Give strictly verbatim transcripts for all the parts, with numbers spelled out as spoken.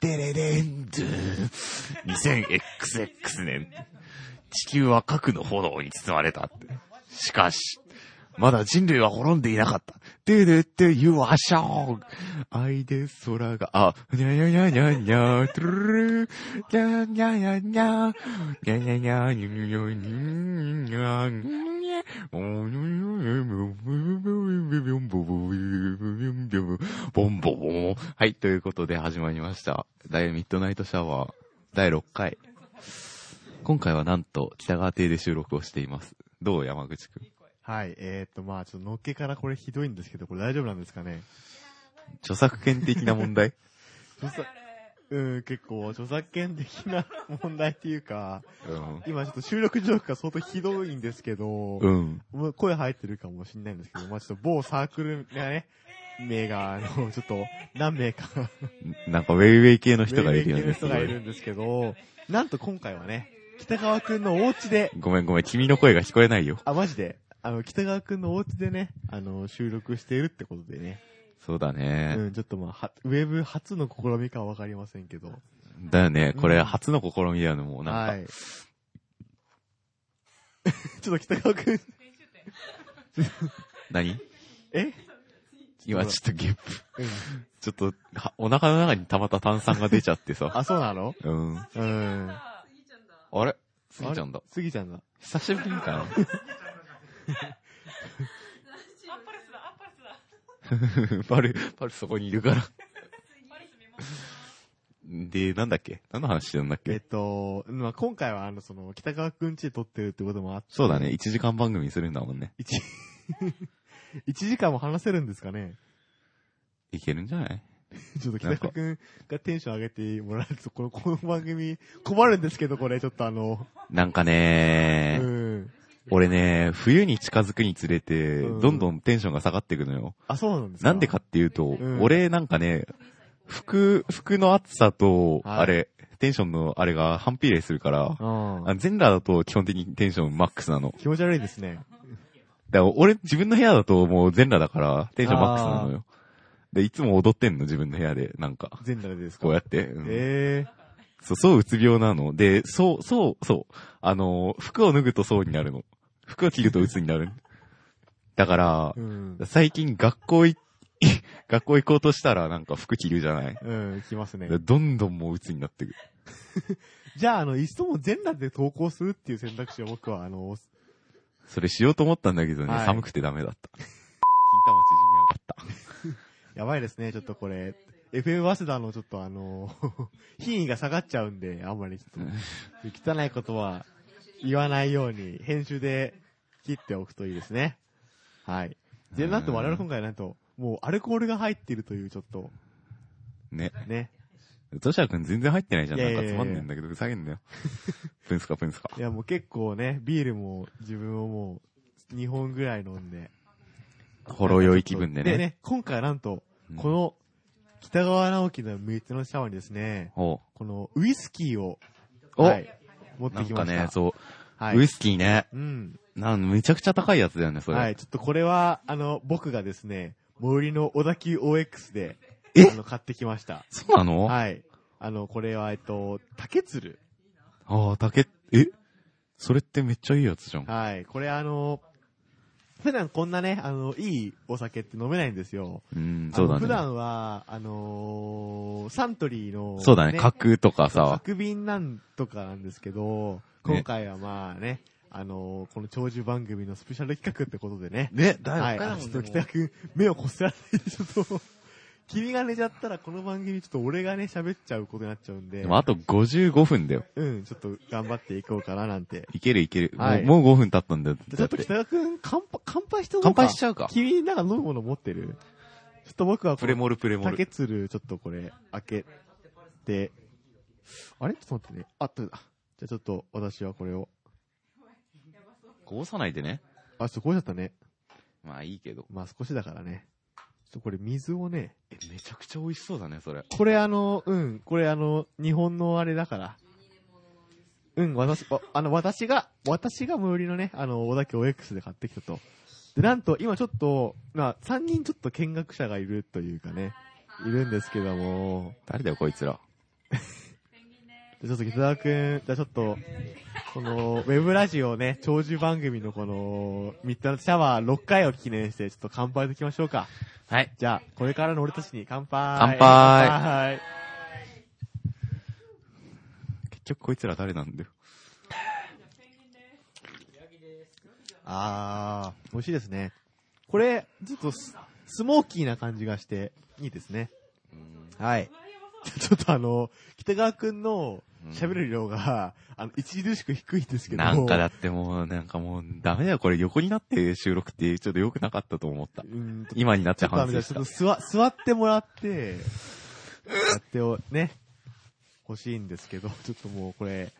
デレレンドゥ にせんエックスエックス 年、地球は核の炎に包まれたって。しかし、まだ人類は滅んでいなかった。ででで、You are strong! 愛で空が、あ、にゃにゃにゃにゃにゃ、トゥルルル、にゃにゃにゃにゃ、にゃにゃにゃ、にゃにゃにゃ、にゃにゃ、にゃ、おにょにょにょ、ボンボボン。はい、ということで始まりました。大ミッドナイトシャワーだいろっかい。今回はなんと北川邸で収録をしています。どう山口くん？ はい、えーっと、まあちょっとのっけからこれひどいんですけど、これ大丈夫なんですかね？ 著作権的な問題著作、うん、結構著作権的な問題っていうか、うん、今ちょっと収録状況が相当ひどいんですけど、うん、もう声入ってるかもしれないんですけど、まあちょっと某サークルがね、名が、あの、ちょっと何名かなんかウェイウェイ系の人がいるよね。ウェイウェイ系の人がいるんですけど、なんと今回はね、北川くんのお家で。 ごめんごめん、君の声が聞こえないよ。 あ、マジで。あの、北川くんのお家でね、あの、収録しているってことでね。 そうだね。 うん、ちょっとまあ、は、ウェブ初の試みかはわかりませんけど。 だよね、これ初の試みだよね、もうなんか。はい。 ちょっと北川くん。 何？ え？ 今ちょっとゲップ。うん、ちょっと、お腹の中に溜まった炭酸が出ちゃってさ。 あ、そうなの？ うん。うん。あれ？スギちゃんだ。 スギちゃんだ。 久しぶりかな。アッパルスだ、アッパルスだ。 パル、パルそこにいるから。で、なんだっけ？何の話してるんだっけ？ えっと、まあ、今回はあの、その、北川くんちで撮ってるってこともあって。 そうだね、いちじかん番組するんだもんね。 いち、いちじかんも話せるんですかね？ いけるんじゃない？ ちょっと北川くんがテンション上げてもらえると、この、この番組困るんですけど、これちょっとあの。 なんかねー、うん、俺ね、冬に近づくにつれて、どんどんテンションが下がっていくのよ。 あ、そうなんですか？ なんでかっていうと、うん、俺なんかね、服、服の暑さと、はい、あれ、テンションのあれが反比例するから、あ全裸だと基本的にテンションマックスなの。 気持ち悪いですね。 だから俺、自分の部屋だともう全裸だから、テンションマックスなのよ。で、いつも踊ってんの、自分の部屋で、なんか。 全裸でですか？ こうやって。 うん、えー。そう、そううつ病なの。で、そう、そう、そう。あの、服を脱ぐとそうになるの。服を着るとうつになる。だから、うん、最近学校い、学校行こうとしたらなんか服着るじゃない？ うん、着ますね。 どんどんもううつになってくる。 じゃあ、あの、いっそも全裸で投稿するっていう選択肢を僕は、あの、 それしようと思ったんだけどね、はい、寒くてダメだった。金玉縮み上がった。 やばいですね、ちょっとこれ。エフエム 早稲田のちょっとあの、品位が下がっちゃうんで、あんまりちょっと、汚いことは言わないように、編集で切っておくといいですね。はい。で、なんと我々今回なんと、もうアルコールが入っているというちょっと。 ね。 ね。 トシャ君全然入ってないじゃん。なんかつまんねえんだけど、ふざけんなよ。プンスかプンスか。 いやもう結構ね、ビールも自分をもうにほんぐらい飲んで。 ほろ酔い気分でね。 でね、今回はなんと、この、北川直樹のみっつのシャワーにですね、このウイスキーを、はい、持ってきました。 なんかね、そう、はい、ウイスキーね。 うん。 なんめちゃくちゃ高いやつだよね、それ。 はい、ちょっとこれは、あの、僕がですね、最寄りの小田急 オーエックス で、 えあの、買ってきました。 そうなの？ はい。あの、これは、えっと、竹鶴。 ああ、竹、えそれってめっちゃいいやつじゃん。 はい。これあの、普段こんなね、あの、いいお酒って飲めないんですよ。 うん、そうだね。 普段は、あのー、サントリーの、ね、 そうだね、角とかさ。 角瓶なんとかなんですけど、今回はまあね、ねあのー、この長寿番組のスペシャル企画ってことでね。 ね、だいぶ、はい、ちょっと北川くん、目をこすらないでちょっと、君が寝ちゃったらこの番組ちょっと俺がね、喋っちゃうことになっちゃうんで。 でもあとごじゅうごふんだよ。 うん、ちょっと頑張っていこうかななんて。 いけるいける。 はい、 もう、もうごふん経ったんだよ。 ちょっと北川くん、乾杯、乾杯してお乾杯しちゃうか。 君なんか飲むもの持ってる？ちょっと僕はプレモルプレモル。 竹鶴、ちょっとこれ、開けて、あれちょっと待ってね。あ、取れた。じゃあちょっと私はこれを。 こぼさないでね。 あ、ちょっとこぼしちゃったね。 まあいいけど。 まあ少しだからね。ちょっとこれ水をね。 え、めちゃくちゃ美味しそうだね、それ。 これあの、うん、これあの、日本のあれだから。うん、私、あの、私が、私が最寄りのね、あの、小田急 オーエックス で買ってきたと。で、なんと、今ちょっと、まあ、さんにんちょっと見学者がいるというかね、いるんですけども。 誰だよ、こいつら。 ちょっと北川くん、じゃあちょっと、この、ウェブラジオね、長寿番組のこの、ミッドナイトシャワーろっかいを記念して、ちょっと乾杯できましょうか。 はい。 じゃあ、これからの俺たちに乾杯。 乾杯乾杯。 結局こいつら誰なんだよ。 あー、美味しいですね。これ、ちょっとス、スモーキーな感じがして、いいですね。はい。ちょっとあの、北川くんの喋る量が、あの、著しく低いですけど。 なんかだってもう、なんかもう、ダメだよ。これ横になって収録ってちょっと良くなかったと思った。 うん今になってちょっとあの、 反省したちょっと。座、座ってもらって、やってをね、欲しいんですけど、ちょっともうこれ、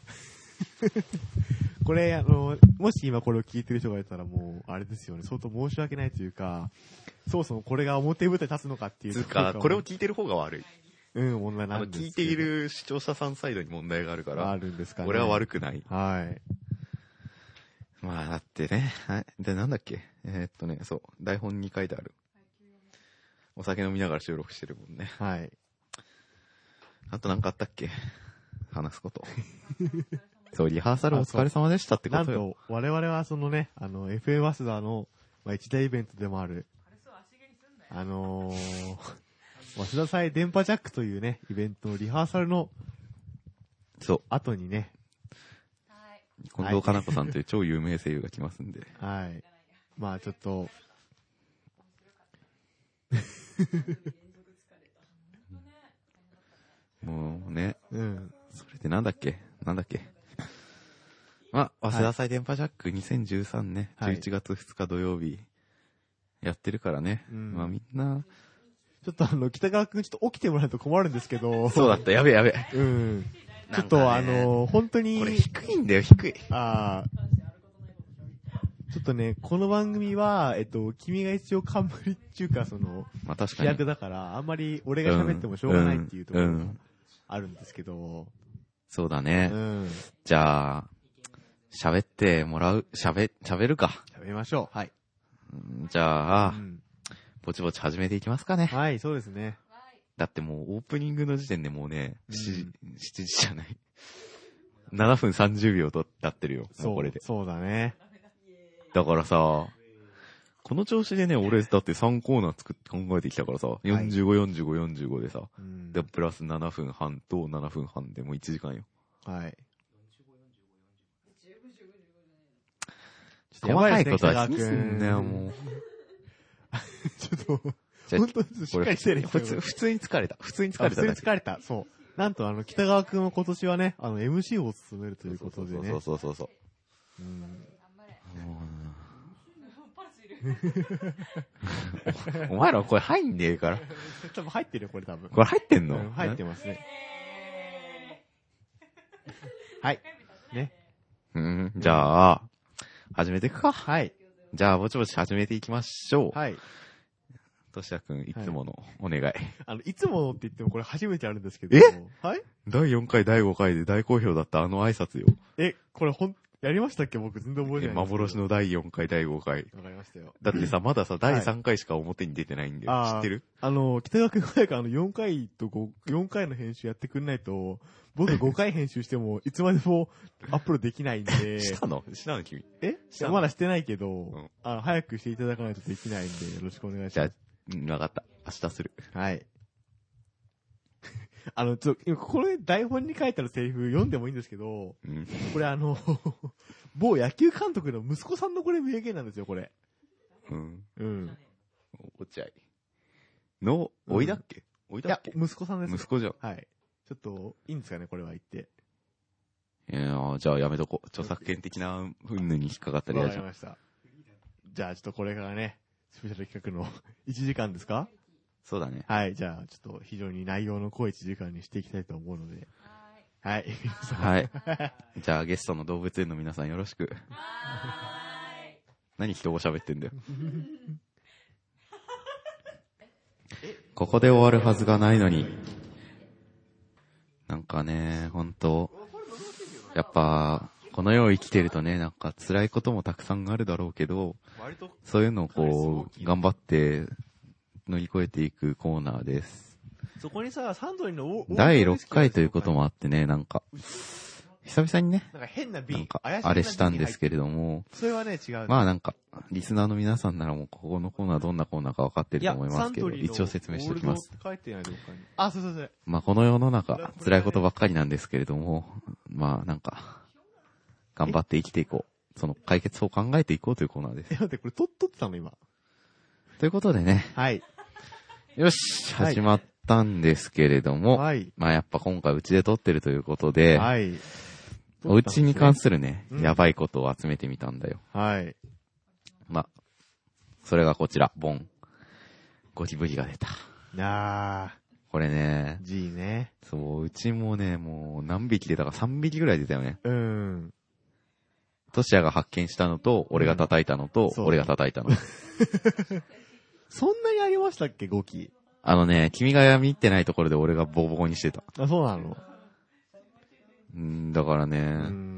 これ、あの、もし今これを聞いてる人がいたらもう、あれですよね、相当申し訳ないというか、そもそもこれが表舞台に立つのかっていう。 つうか、これを聞いてる方が悪い。 うん、問題あの、 なんですけど。 聞いている視聴者さんサイドに問題があるから、 あるんですかね。 俺は悪くない。 はい。 まあ、だってね、はい。で、なんだっけえー、っとね、そう、台本に書いてある。お酒飲みながら収録してるもんね。 はい。 あとなんかあったっけ話すこと。そう、リハーサルお疲れ様でしたってこなんとよ。 と、我々はそのね、あの、エフエム 早稲田の、まあ、一大イベントでもある、あのー、早稲田祭電波ジャックというね、イベントのリハーサルのそう。 後にね、 近藤かな子さんという超有名声優が来ますんで。 はい。まあちょっと、 もうね、 うん。 それでなんだっけなんだっけまあ、早稲田祭電波ジャックにせんじゅうさんね、 はいじゅういちがつふつか土曜日、やってるからね。 うんまあみんな、 ちょっとあの、北川くんちょっと起きてもらうと困るんですけど、 そうだった、やべえやべえ。 うん。ちょっなんかねとあの、本当に、 これ低いんだよ、低い。 あーちょっとね、この番組は、えっと、君が一応冠っていうか、その、 まあ確かに。 主役だから、あんまり俺が喋ってもしょうがないっていうところがうんうんあるんですけど、うそうだね。 ん。 じゃあ、喋ってもらう、喋、喋るか。 喋りましょう。はい。 うんじゃあ、 うんぼちぼち始めていきますかね。 はい、そうですね。 だってもうオープニングの時点でもうね、 うんしちじじゃない。ななふんさんじゅうびょうと経ってるよ。もそううこれで。 そうだね。 だからさ、この調子でね、俺だってさんコーナー作って考えてきたからさ、よんじゅうご、よんじゅうご、よんじゅうごでさ、 うんで、プラスななふんはんとななふんはんでもういちじかんよ。 はい。 細かいことは気にすんだよ、 う。 もう。 ちょっと、 じゃあ本当にしっかりしてる普通、普通に疲れた。普通に疲あ普通にれただけ。 疲れた。そう。なんとあの、北川くんは今年はね、あの、エムシー を務めるということでね。 そうそうそうそう。 うんお前らこれ入んねえから。 多分入ってるよ、これ多分。 これ入ってんの、 うん入ってますね。はい。ね。 うん、じゃあ、始めていくか。 はい。 じゃあ、ぼちぼち始めていきましょう。 はい。 としやくん、いつものお願い。 あの、いつものって言ってもこれ初めてあるんですけど。 えはいだいよんかい、だいごかいで大好評だったあの挨拶よ。 え、これほん、やりましたっけ僕全然覚えてえないんですけど。 幻のだいよんかい、だいごかい。 わかりましたよ。 だってさ、まださ、だいさんかいしか表に出てないんだよ。 あー知ってるあの、北川くん早くあの、よんかいとご、よんかいの編集やってくんないと、僕ごかい編集しても、いつまでもアップロードできないんで。 したのしたの君。 えしたのまだしてないけど、 んあの、早くしていただかないとできないんで、よろしくお願いしじゃあます。、 うんわかった。明日する。 はい。あの、ちょ、今これ台本に書いてあるセリフ読んでもいいんですけど、 うん。 これあの、某野球監督の息子さんのこれ名言なんですよ、これ。 うん。 うん。 落合。の、おいだっけおいいやだっけ、 息子さんです。 息子じゃん。 はい。ちょっと、いいんですかね、これは言って。 いやーじゃあやめとこう。著作権的な云々に引っかかったらわ嫌じゃん。 かりました。じゃあ、ちょっとこれからね、スペシャル企画のいちじかんですかそうだね。 はい、じゃあ、ちょっと非常に内容の濃いいちじかんにしていきたいと思うので。はい。 はい。じゃあゲストの動物園の皆さんよろしく。何人が喋ってんだよ。ここで終わるはずがないのに。なんかね、ほんと、やっぱ、この世を生きてるとね、なんか辛いこともたくさんあるだろうけど、 割と、 そういうのをこう、頑張って乗り越えていくコーナーです。 そこにさ、サントリーのオーだいろっかいということもあってね、なんか、久々にね、 なんか変ななん瓶、 か、 怪しげなあれしたんですけど。 れども、 それはね、違う。 まあなんか、リスナーの皆さんならもうここのコーナーどんなコーナーか分かってると思いますけど、一応説明しておきます。 書いてないどっかに。あ、そうそうそう。 まあこの世の中、辛いことばっかりなんですけれども、まあなんか、頑張って生きていこう。その解決を考えていこうというコーナーです。 え、待って、これ撮、撮ってたの今。 ということでね。 はい。 よし、始まったんですけれども、 はい。 まあやっぱ今回うちで撮ってるということで、 はい。 おうちに関するね、 うんやばいことを集めてみたんだよ。 はい。 まあ、それがこちら、ボン。ゴキブリが出た。 なこれね、 ー、G ね。 そう、うちもね、もう何匹出たかさんびきぐらい出たよね。 うん。 トシヤが発見したのと、俺が叩いたのと、 そう俺が叩いたの。 そんなにありましたっけ、ゴキ。 あのね、君が見てないところで俺がボコボコにしてた。 あ、そうなのんだからね、 うん。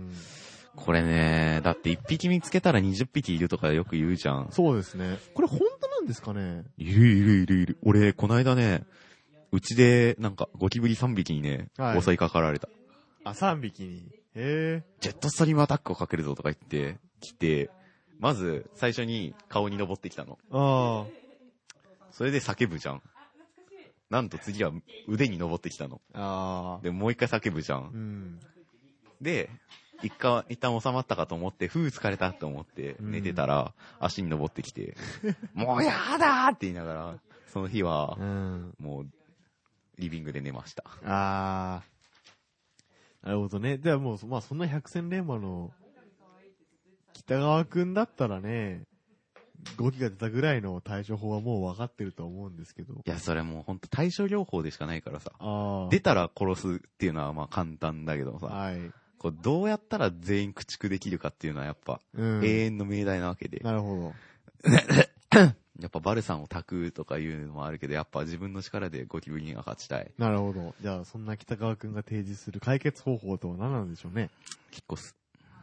これね、だっていっぴき見つけたらにじゅっぴきいるとかよく言うじゃん。 そうですね。これ本当なんですかね？ いるいるいるいる。俺、こないだね、うちで、なんか、ゴキブリさんびきにね、 はい襲いかかられた。 あ、さんびきに。へジェットストリームアタックをかけるぞとか言って、来て、まず、最初に顔に登ってきたの。 ー。あそれで叫ぶじゃん。なんと次は腕に登ってきたの。 あ。ああ。 で、もう一回叫ぶじゃ。 うんん。 で、一回、一旦収まったかと思って、ふう疲れたと思って寝てたら、足に登ってきて、もうやだーって言いながら、その日はう、ん。 もう、リビングで寝ました。 ああ。なるほどね。ではもう、まあそんな百戦錬磨の北川くんだったらね、ゴキが出たぐらいの対処法はもう分かってると思うんですけど。 いや、それもうほんと対処療法でしかないからさ。 ああ。 出たら殺すっていうのはまあ簡単だけどさ、 はい。 こうどうやったら全員駆逐できるかっていうのはやっぱ、 うん。 永遠の命題なわけで。 なるほやっぱバルサンを焚くとかいうのもあるけど、やっぱ自分の力でゴキブリには勝ちたい。 ど。なるほど。じゃあ、そんな北川くんが提示する解決方法とは何なんでしょうね。 引っ越す。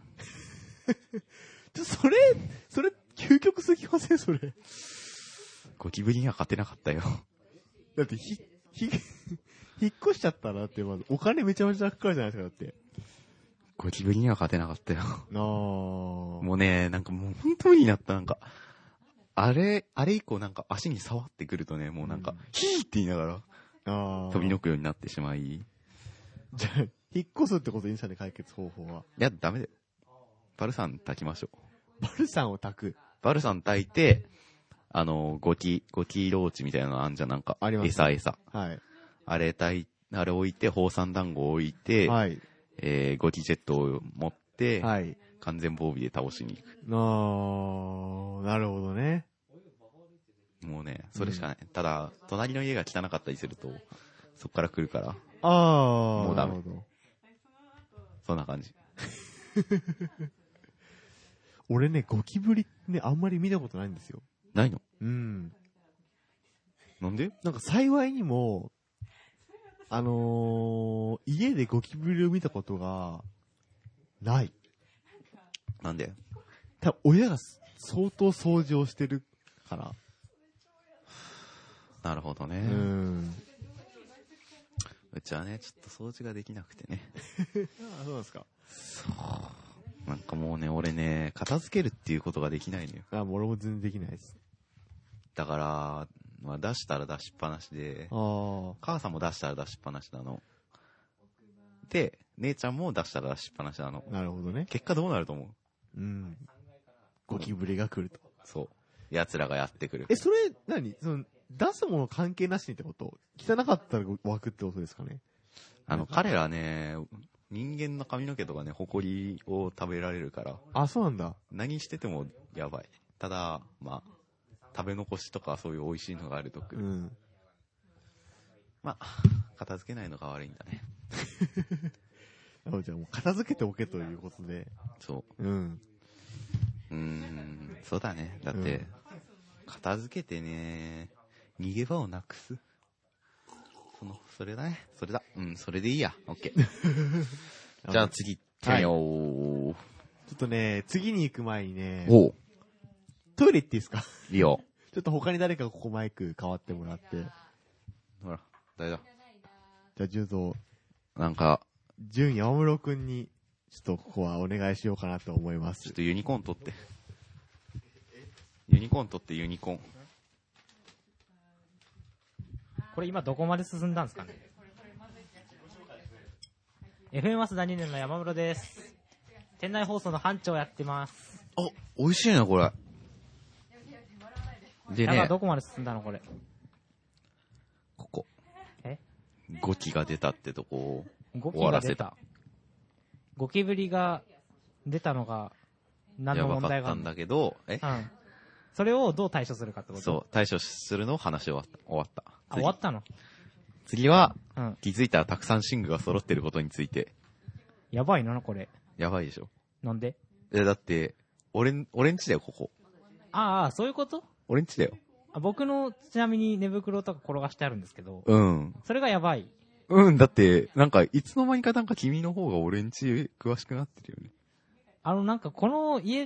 ちょ、それ、それ、究極すぎませんそれ。 ゴキブリには勝てなかったよ。 だって、ひ、ひ、引っ越しちゃったらって、まず、お金めちゃめちゃかかるじゃないですか、だって。 ゴキブリには勝てなかったよ。 なあ。 もうね、なんかもう本当無理になった。なんか、あれ、あれ以降なんか足に触ってくるとね、もうなんか、 うんヒーって言いながらああ。 飛び抜くようになってしまい。いじゃあ、引っ越すってことでいいんですかね、解決方法は。 や、ダメだよ。バルサン炊きましょう。 バルサンを炊く。 バルサン炊いて、あの、ゴキ、ゴキローチみたいなのあんじゃん、なんか。 あります餌餌。 はい。 あれ炊い、あれ置いて、宝山団子置いて、 はい。 えー、ゴキジェットを持って、 はい。 完全防備で倒しに行く。 なあ、なるほどね。 もうね、それしかない。ただ、隣の家が汚かったりすると、そっから来るから、 ああ。 もうダメなるほど。 そんな感じ。 俺ね、ゴキブリね、あんまり見たことないんですよ。 ないの？ うん。 なんで？ なんか幸いにも、あのー、家でゴキブリを見たことが、ない。 なんで？ 多分親が相当掃除をしてるから。 なるほどね。 う。ん。 うちはね、ちょっと掃除ができなくてね。 あ、そうなんですか。 そう。なんかもうね、俺ね、片付けるっていうことができないのよ。 あ、もう俺も全然できないです。 だから、まあ出したら出しっぱなしで、 ああ。 母さんも出したら出しっぱなしなの。で、姉ちゃんも出したら出しっぱなしなの。 なるほどね。 結果どうなると思う？ うん。ゴキブリが来ると。 そう。奴らがやってくる。 え、それ、何その、出すもの関係なしにってこと？汚かったら湧くってことですかね？ あの、彼らね、人間の髪の毛とかね、ホコリを食べられるから、 あ、そうなんだ。 何しててもやばい。ただ、まあ、食べ残しとかそういう美味しいのがあると来る。 うん。 まあ、片付けないのが悪いんだね。 あ、じゃあもう片付けておけということで。 そうん。 う。うーん、そうだね。だって、 うん片付けてね、逃げ場をなくす。その、それだね。それだ。うん、それでいいや。オッケー。じゃあ次行ってみよう。 ちょっとね、次に行く前にね、 おう。 トイレ行っていいですか？ いいよ。 ちょっと他に誰かここマイク変わってもらって。 ほら。 誰だじゃあ、ジュンソなんか、 ジュン山室くんに、ちょっとここはお願いしようかなと思いまちょっす。 とユニコーン取って。ユニコーン取ってユニコーン。 これ今どこまで進んだんですかね。 エフエム マスダにねんの山室です。店内放送の班長やってます。 あ、美味しいな、これ。でねだから、どこまで進んだのこれ。 ここ。 えごきが出たってとこをごき終わらせた。 が出た。ゴキブリが出たのが何の問題があるの？ やばかったんだけど、えうん。それをどう対処するかってこと？ そう、対処するの話終わった。終わった。 あ、終わったの？ 次は、 うん。 気づいたらたくさん寝具が揃ってることについて。 やばいな、これ。 やばいでしょ。 なんで？ え、だって、俺ん、俺んちだよ、ここ。 ああ、そういうこと？ 俺んちだよ。 あ、僕のちなみに寝袋とか転がしてあるんですけど、 うん。 それがやばい。 うん、だって、なんか、いつの間にかなんか君の方が俺んち詳しくなってるよね。 あの、なんかこの家って、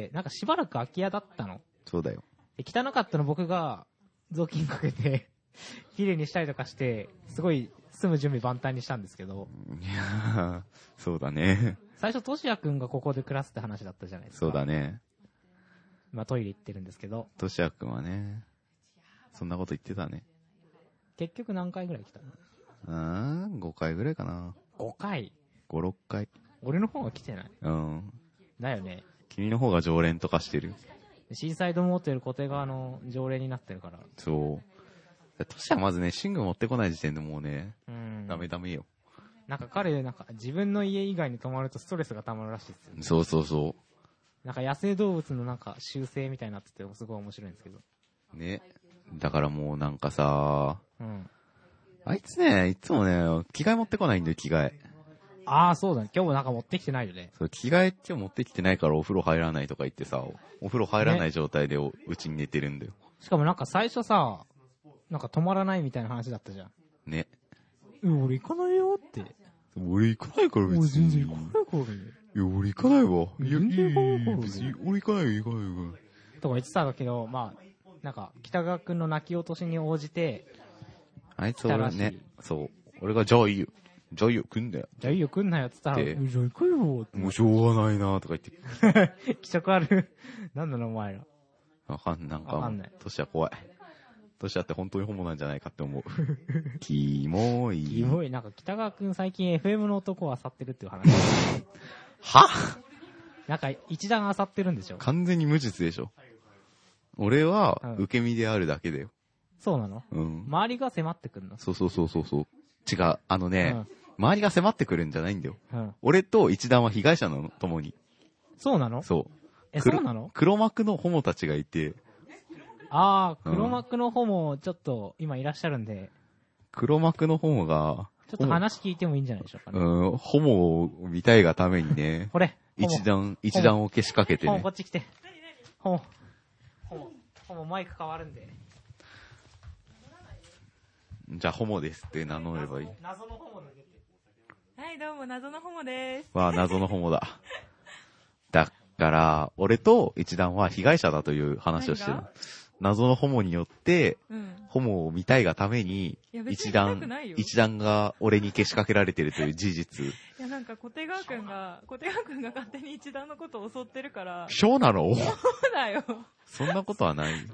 なんかしばらく空き家だったの。 そうだよ。 で汚かったの僕が雑巾かけて、綺麗にしたりとかして、すごい住む準備万端にしたんですけど、 いやー、そうだね。 最初トシヤくんがここで暮らすって話だったじゃないですか。 そうだね。 今トイレ行ってるんですけど、 としやくんはね、そんなこと言ってたね。 結局何回ぐらい来たの？ うーん、ごかいぐらいかな。 ごかい。 ご、ろっかい。 俺の方が来てない。 うん。 だよね。 君の方が常連とかしてる。 シーサイドモーテル固定側の常連になってるから。 そう。としはまずね、寝具持ってこない時点でもうね、 うん。 ダメダメよ。 なんか彼、なんか自分の家以外に泊まるとストレスが溜まるらしいですよね。 そうそうそなんか野生動物のなんか習性みたいになっててすごい面白いんですけど。 う。ね。だからもうなんかさ、 うん。 あいつね、いつもね、着替え持ってこないんだよ、着替え。 ああ、そうだね。今日もなんか持ってきてないよね。 そう、着替えって持ってきてないからお風呂入らないとか言ってさ、お風呂入らない状態でおうちに寝てるんだよ。 しかもなんか最初さ、なんか止まらないみたいな話だったじゃん。 ね。 え、俺行かないよって。 俺行かないから別に。 俺全然行かないからね。 いや、俺行かないわ。いや、 全然行かないからね別に俺行かないよ、行かないよ。 とか言ってたけど、まあ、なんか、北川くんの泣き落としに応じて、 あいつ俺ね、そう。俺がじゃあいいよ。じゃあいいよ、来んだよ。 じゃあいいよ来んなよって言ったら、 でじゃあ行くよって。 もうしょうがないなとか言って。 気色ある。なんなのお前ら。 わかん、なんか、 わかんない年は怖い。年はって本当にホモなんじゃないかって思う。キモい。 キモい。なんか北川くん最近 エフエム の男を漁ってるっていう話。 はなんか一段漁ってるんでしょ。 完全に無実でしょ。俺はうん、 受け身であるだけだよ。 そうなの？ うん。 周りが迫ってくんの？ そうそうそうそうそう。違う。あのね、周りが迫ってくるんじゃないんだよ。 うん。うん。 俺と一段は被害者なの、共に。 そうなの？ そう。 え、 黒そうなの？ 黒幕のホモたちがいて、 ああ、 うん黒幕の方もちょっと今いらっしゃるんで、 黒幕のホモが、 ちょっと話聞いてもいいんじゃないでしょうかね。 うん、ホモを見たいがためにね、 これ。ホモ一段、一段をけしかけてねホモこ。っち来て。ホモ。ホモ。ホモマイク変わるんで。 じゃあホモですって名乗ればいい。 謎のホモで出て。 はい、どうも、謎のホモです。 わあ、謎のホモだ。だから、俺と一段は被害者だという話をしてる何が。 謎のホモによって、 うん。 ホモを見たいがためにいや、別に一見たく段ないよ、 一段が俺にけしかけられてるという事実。 いや、なんか、小手川くんが、小手川くんが勝手に一段のことを襲ってるから、 ショーなのそうだよ。 そんなことはない。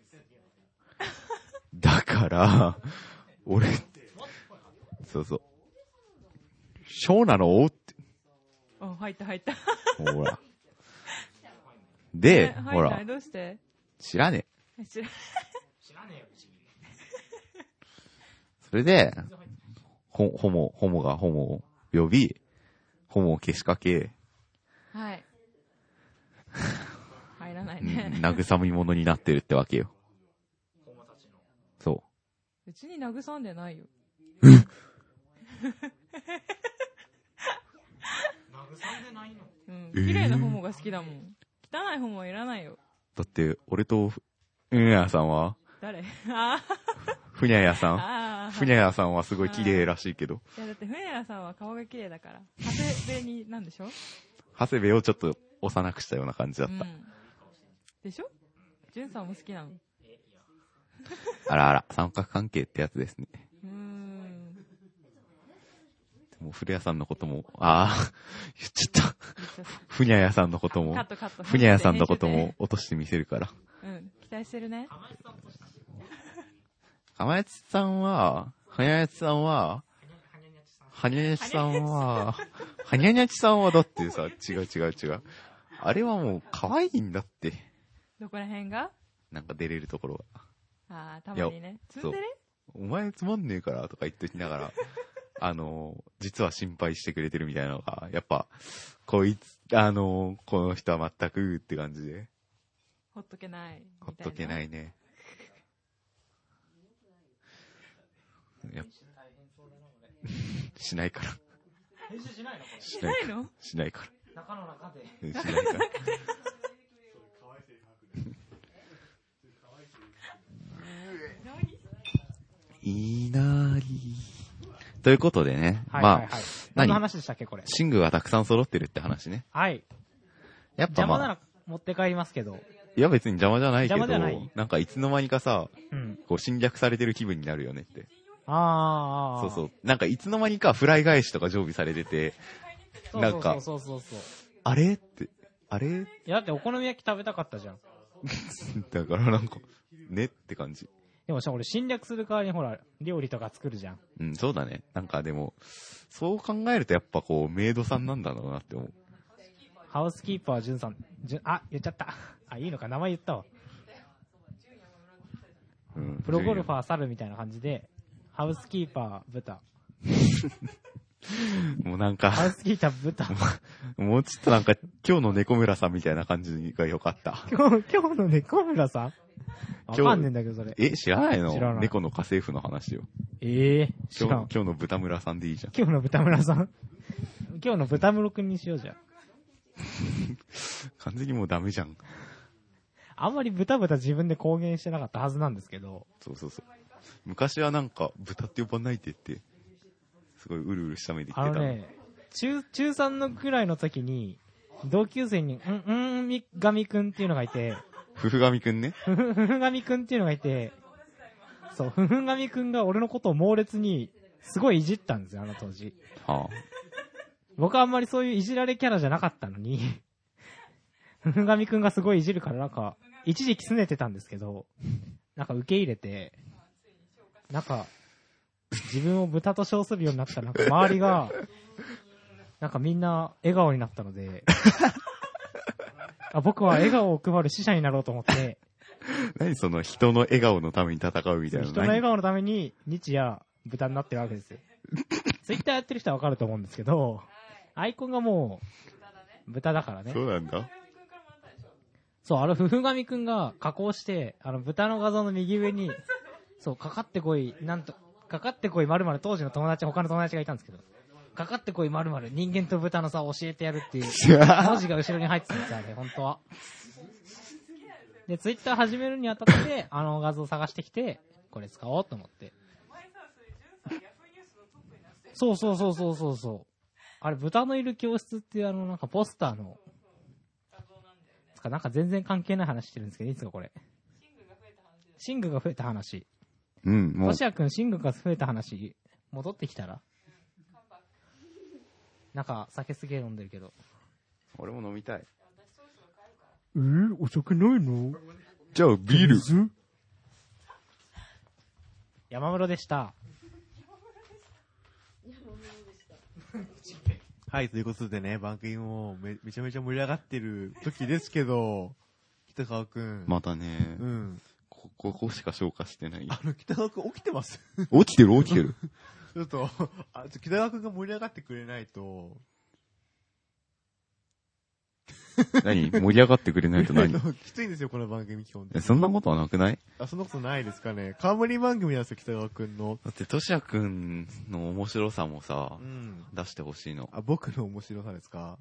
だから、俺、そうそう。ショーなのって。 あ、入った入った。 ほら。でね、 ほら入った、どうして知らねえ。 え知らそれで、ホホモ、ホモがホモを呼び、ホモをけしかけ、 はい。入らないうんね。 慰み者になってるってわけよ。そうちに慰んでないよ。 慰んでないの？ うん。綺麗なホモが好きだもん。汚いホモはいらないよ。 う。だって、俺と、ふにゃやさんは、 誰あふにゃやさん。 あ。 ふにゃやさんはすごい綺麗らしいけど、 いや、だって、ふねやさんは顔が綺麗だから。長谷部になんでしょ長谷部をちょっと幼くしたような感じだった。 うん。でしょじゅんさんも好きなの。 あらあら、三角関係ってやつですね。 うーん。 もう古谷さんのことも、ああ、言っちゃった。ふにゃやさんのこともカッ、トカット。 ふにゃやさんのことも落としてみせるから。 うん、期待してるね。 浜谷さんは、はにゃやちさんは、はにゃやちさんは、はにゃやちさんはだってさ、違う違う違う。あれはもう可愛いんだって。 どこら辺が？ なんか出れるところが。 ああ、たまにね。ツンデレ？ お前つまんねえからとか言っときながら、あの、実は心配してくれてるみたいなのが、やっぱ、こいつ、あの、この人は全くって感じで。 ほっとけない。 ほっとけないね。やしないから。 編集しないのこれ。 しないから。 のしないから。 中の中で。 しないから。いなり。ということでね。まあはいはいはい。、何の話でしたっけ、これ。 寝具がたくさん揃ってるって話ね。 はい。 やっぱまあ、 邪魔なら持って帰りますけど。 いや別に邪魔じゃないけど、 邪魔じゃないなんかいつの間にかさ、 うん。 こう侵略されてる気分になるよねって。 あーあー。 そうそう。なんかいつの間にかフライ返しとか常備されてて、 そうなんかそうそうそうそう。 あれって、あれいや、だってお好み焼き食べたかったじゃん。 だからなんか、ねって感じ。 でもさ、俺侵略する代わりにほら、料理とか作るじゃん。 うん、そうだね。なんかでも、そう考えるとやっぱこう、メイドさんなんだろうなって思う。 ハウスキーパーじゅんさん、じゅん、あ、言っちゃった。あ、いいのか、名前言ったわ。 うん。 プロゴルファー猿みたいな感じで、ハウスキーパー豚。 もうなんか、 ハウスキーパー豚。 もうちょっとなんか、今日の猫村さんみたいな感じが良かった。 今日、今日の猫村さんわ今日かんねえんだけど、それ。 え、知らないの知らない猫の家政婦の話よ。 ええー、知らん。 今日今日の豚村さんでいいじゃん。 今日の豚村さん今日の豚室くんにしようじゃん。 完全にもうダメじゃん。 あんまり豚豚自分で公言してなかったはずなんですけど。 そうそうそう。昔はなんか、豚って呼ばないでって、すごいうるうるした目で言ってたの。 あのね、中、中さんのくらいの時に、同級生に、うん、うんみがみくんっていうのがいて、 ふふがみくんね。 ふふ、ふふがみくんっていうのがいて、そう、ふふがみくんが俺のことを猛烈に、すごいいじったんですよ、あの当時。 は僕はあんまりそういういじられキャラじゃなかったのに、ふふがみくんがすごいいじるからなんか、一時期拗ねてたんですけど、なんか受け入れて、なんか、自分を豚と称するようになったら、なんか周りが、なんかみんな笑顔になったので、あ僕は笑顔を配る死者になろうと思って、 あ。何その人の笑顔のために戦うみたいな。 人の笑顔のために日夜豚になってるわけですよ。ツイッターやってる人はわかると思うんですけど、アイコンがもう、豚だからね。 そうなんだ。 そう、あの、ふふがみくんが加工して、あの、豚の画像の右上に、そう、かかってこい、なんと、かかってこい〇〇、当時の友達、他の友達がいたんですけど、かかってこい〇〇、人間と豚の差を教えてやるっていう、文字が後ろに入ってたんですよ、あれ、本当は。で、ツイッター始めるにあたって、あの画像を探してきて、これ使おうと思って。そうそうそうそうそうそう。あれ、豚のいる教室っていうあの、なんかポスターの、つかなんか全然関係ない話してるんですけど、いつかこれ。寝具が増えた話。 うん、もうロ。シア君、寝具が増えた話、戻ってきたらなんか、酒すげえ飲んでるけど。 俺も飲みたい。 えー、お酒ないの？ じゃあ、ビール。 水？ 山室でした。 はい、ということでね、番組もめめちゃめちゃ盛り上がってる時ですけど、北川くん。 またね、 うん。 こ、ここしか消化してない。 あの、北川くん起きてます起きてる起きてる。 ちょっと、あ、ちょ北川くんが盛り上がってくれないと、 何盛り上がってくれないと何きついんですよ、この番組基本的えに。 そんなことはなくない？ あ、そんなことないですかね。冠番組なんですよ、北川くんの。 だって、としやくんの面白さもさう、ん。 出してほしいの。 あ、僕の面白さですか？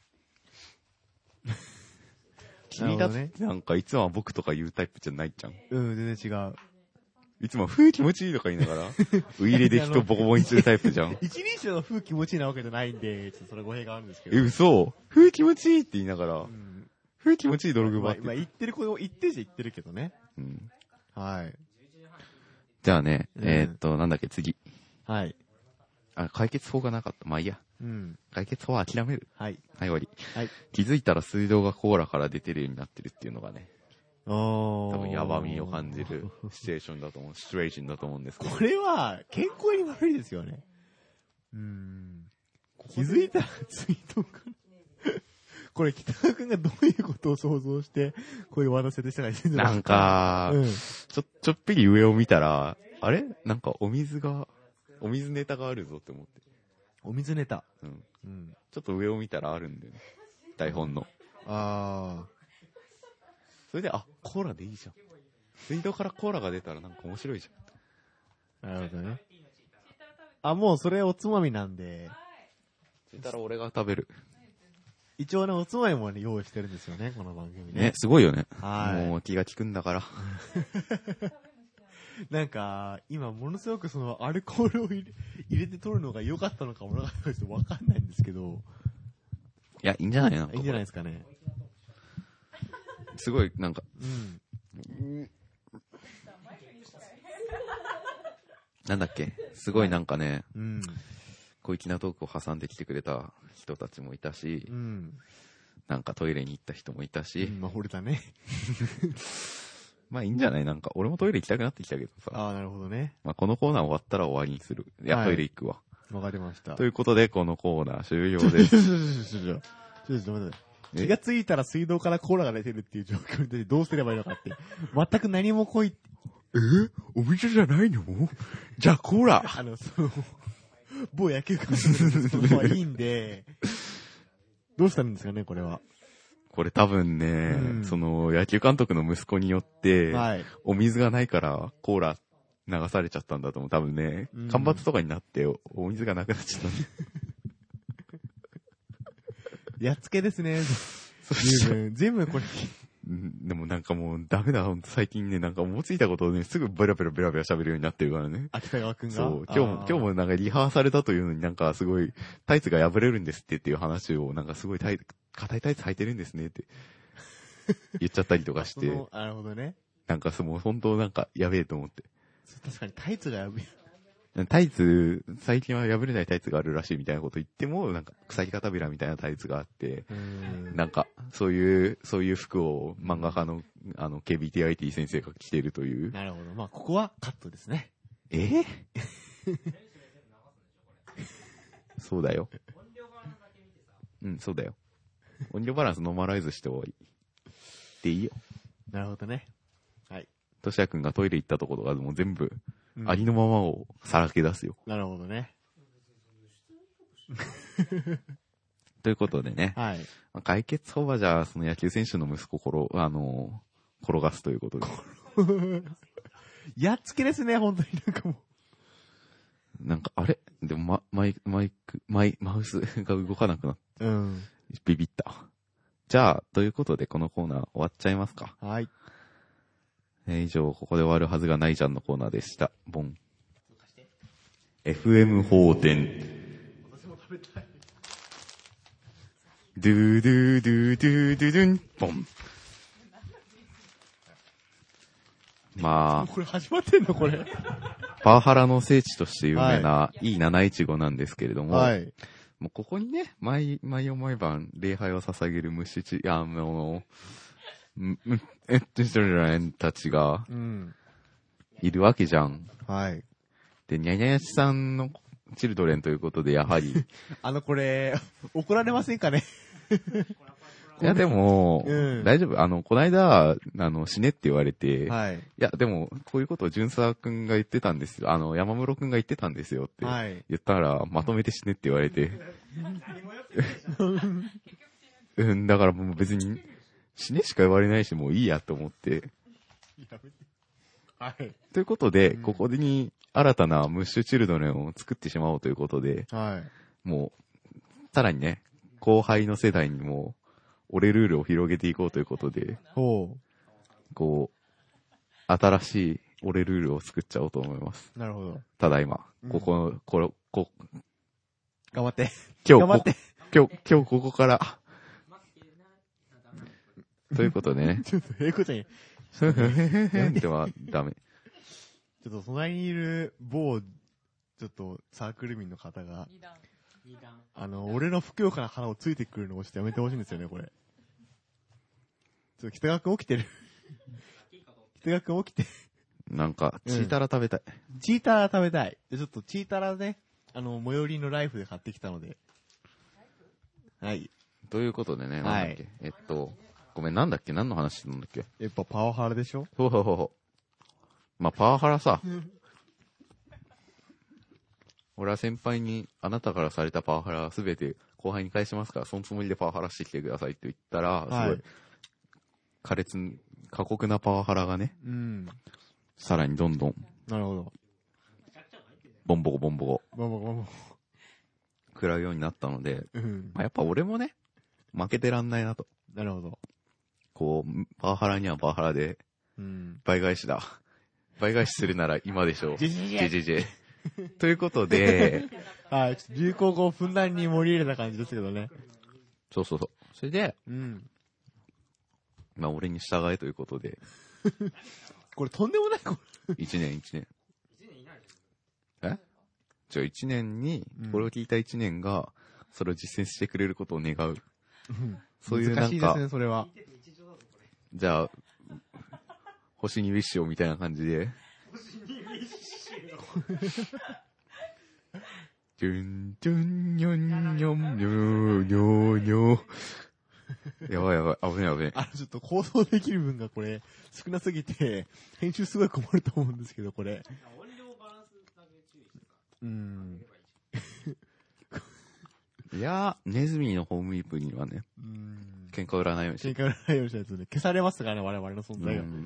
君だっなるほてなんかいつもは僕とか言うタイプじゃないじゃん。 うん、全然違う。 いつも、ふぅ気持ちいいとか言いながら、ウイイレで人ボコボコにするタイプじゃん。 一人称の風気持ちいいなわけじゃないんで、ちょっとそれ語弊があるんですけど。 え、嘘？ふぅ気持ちいいって言いながらう、ん。 ふぅ気持ちいいドログまあ、 バってまあ、。言ってる子、言ってるじゃ言ってるけどね。 うんはい。 じゃあね、 うんえーっと、なんだっけ、次。 はい。 あ、解決法がなかった。まあいいや。 うん。 解決法は諦める。 はい。 はい、終わり。 はい。 気づいたら水道がコーラから出てるようになってるっていうのがね、 多多分ヤバみを感じるシチュエーションだと思う、シチュエーションだと思うんですけど。 これは、健康に悪いですよね。うーん。気づいたら水道からこれ北川くんがどういうことを想像してこういう話でしたかね。 なんか、うん、ちょ、ちょっぴり上を見たら、あれなんかお水が、お水ネタがあるぞって思って。 お水ネタ。 うん。うん。ちょっと上を見たらあるんだよね。台本の。 ああ。 それで、あ、コーラでいいじゃん。水道からコーラが出たらなんか面白いじゃん。なるほどね。あ、もうそれおつまみなんで。 そしたら俺が食べる。 一応ね、おつまみもね、用意してるんですよね、この番組ね。 ね、すごいよね。 はい。 もう気が利くんだから。 なんか、今ものすごくそのアルコールを入れ入れて取るのが良かったのかもなかったのかちょっとわかんないんですけど。 いや、いいんじゃないの？ いいんじゃないですかね。 すごい、なんか、うん。なんだっけ？すごいなんかね、うん。小粋なトークを挟んできてくれた人たちもいたし、うん。なんかトイレに行った人もいたし。 うん、まあ、惚れたね。 まあいいんじゃない？なんか、俺もトイレ行きたくなってきたけどさ。 ああ、なるほどね。 まあこのコーナー終わったら終わりにする。いや、はい、トイレ行くわ。 わかりました。 ということで、このコーナー終了です。ちょちょちょちょちょちょちょ待って。気がついたら水道からコーラが出てるっていう状況でどうすればいいのかって。全く何も来い。 えお水じゃないの？じゃあコーラ。 あの、その、某野球監督のはいいんで、どうしたらいいんですかね、これは。 これ多分ね、うん、その野球監督の息子によって、はい、お水がないからコーラ流されちゃったんだと思う。多分ね、うん、干ばつとかになってお水がなくなっちゃったんだ。 やっつけですね。随分、全部これ。 でもなんかもうダメだ、ほんと最近ね、なんか思いついたことをね、すぐベラベラベラベラ喋るようになってるからね。 あ、北川くんがそう、今日も、今日もなんかリハーサルだというのになんかすごい、タイツが破れるんですってっていう話を、なんかすごいタイツ、硬いタイツ履いてるんですねって言っちゃったりとかして。 なるほどね。 なんかその、本当なんかやべえと思って。 確かにタイツが破れる。 タイツ、最近は破れないタイツがあるらしいみたいなこと言っても、なんか、鎖片びらみたいなタイツがあって、なんか、そういう、そういう服を漫画家の、あの、ケービーティーアイティー 先生が着てるという。 なるほど。まあ、ここはカットですね。 えー、そうだよ。うん、そうだよ。音量バランスノーマライズして終わり。でいいよ。 なるほどね。はい。 としやくんがトイレ行ったところがもう全部、うん、ありのままをさらけ出すよ。 なるほどね。 ということでね。 はい。 解決法はじゃあ、その野球選手の息子を転、あの、転がすということで。 やっつけですね、本当になんかもう。なんか、あれでも、ま、マイク、マイク、マイ、マウスが動かなくなって。うん。ビビった。じゃあ、ということでこのコーナー終わっちゃいますか。 はい。 以上、ここで終わるはずがないじゃんのコーナーでした。ボン。エフエム 法典。私も食べたい。ドゥドゥドゥドゥドゥドゥン、ボン。まあ。 これ始まってんのこれ。 パワハラの聖地として有名な イーななひゃくじゅうご なんですけれども。はい。もうここにね、毎、毎夜毎晩礼拝を捧げる虫ち、いや、あの、ん、えっと、人たちが、いるわけじゃん。 はい。 で、にゃにゃやちさんのチルドレンということで、やはり。 あの、これ、怒られませんかねいや、でも、うん、大丈夫。あの、こないだ、あの、死ねって言われて、はい。いや、でも、こういうことを純沢くんが言ってたんですよ。あの、山室くんが言ってたんですよって言ったら、はい、まとめて死ねって言われて。うん、だからもう別に、死ねしか言われないし、もういいやと思って。はい。ということで、うん、ここに新たなムッシュチルドレンを作ってしまおうということで、はい。もう、さらにね、後輩の世代にも、俺ルールを広げていこうということで、ほう。こう、新しい俺ルールを作っちゃおうと思います。 なるほど。 ただいま、ここの、これ、こ、 頑張って。 今日、 頑張って。 今日、今日ここから、ということでね。 ちょっと、ええことに。 へへへへではダメ。 ちょっと隣にいる某ちょっとサークル民の方が、 二段。 あの、俺のふくよかな花をついてくるのをちょっとやめてほしいんですよね、これ。ちょっと北川くん起きてる。北川くん起きて。 なんか、チータラ食べたい。 チータラ食べたい。で、ちょっとチータラね、あの、最寄りのライフで買ってきたので。はい。 ということでね、なんだっけ、 はいえっと、ごめん、なんだっけ何の話してたんだっけやっぱパワハラでしょ？ ほうほうほうほう。まあ、パワハラさ。俺は先輩に、あなたからされたパワハラはすべて後輩に返しますから、そのつもりでパワハラしてきてくださいって言ったら、すごい、 はい苛烈、過酷なパワハラがね、 うん。 さらにどんどん、 なるほど。 ボンボコボンボコ、 ボンボコボンボコ。 食らうようになったので、 うん。 まあ、やっぱ俺もね、負けてらんないなと。 なるほど。 こう、パワハラにはパワハラで、 うん。 倍返しだ。倍返しするなら今でしょう。 ジェジェジェジェジェジェ。ということで、 はい、ちょっと流行語をふんだんに盛り入れた感じですけどね。 そうそうそう。それで、 うん。 まあ俺に従えということで、 これとんでもないこ一年一年。えじゃあ一年にう、んこれを聞いた一年が、それを実践してくれることを願う。 うんそういうなんか難しいですね、それは。 じゃあ、星にウィッシュをみたいな感じで。ジュン、ジュン、ニョン、ニョン、ニョン、ニョン、ニョン。やばいやばい、危ない危ない。 あの、ちょっと構想できる分がこれ、少なすぎて、編集すごい困ると思うんですけど、これ。うん。 いやー、ネズミのホームイープにはね、 うん。 喧嘩売らないようにして喧嘩売らないようにしたやつね、消されますからね、我々の存在が。 うん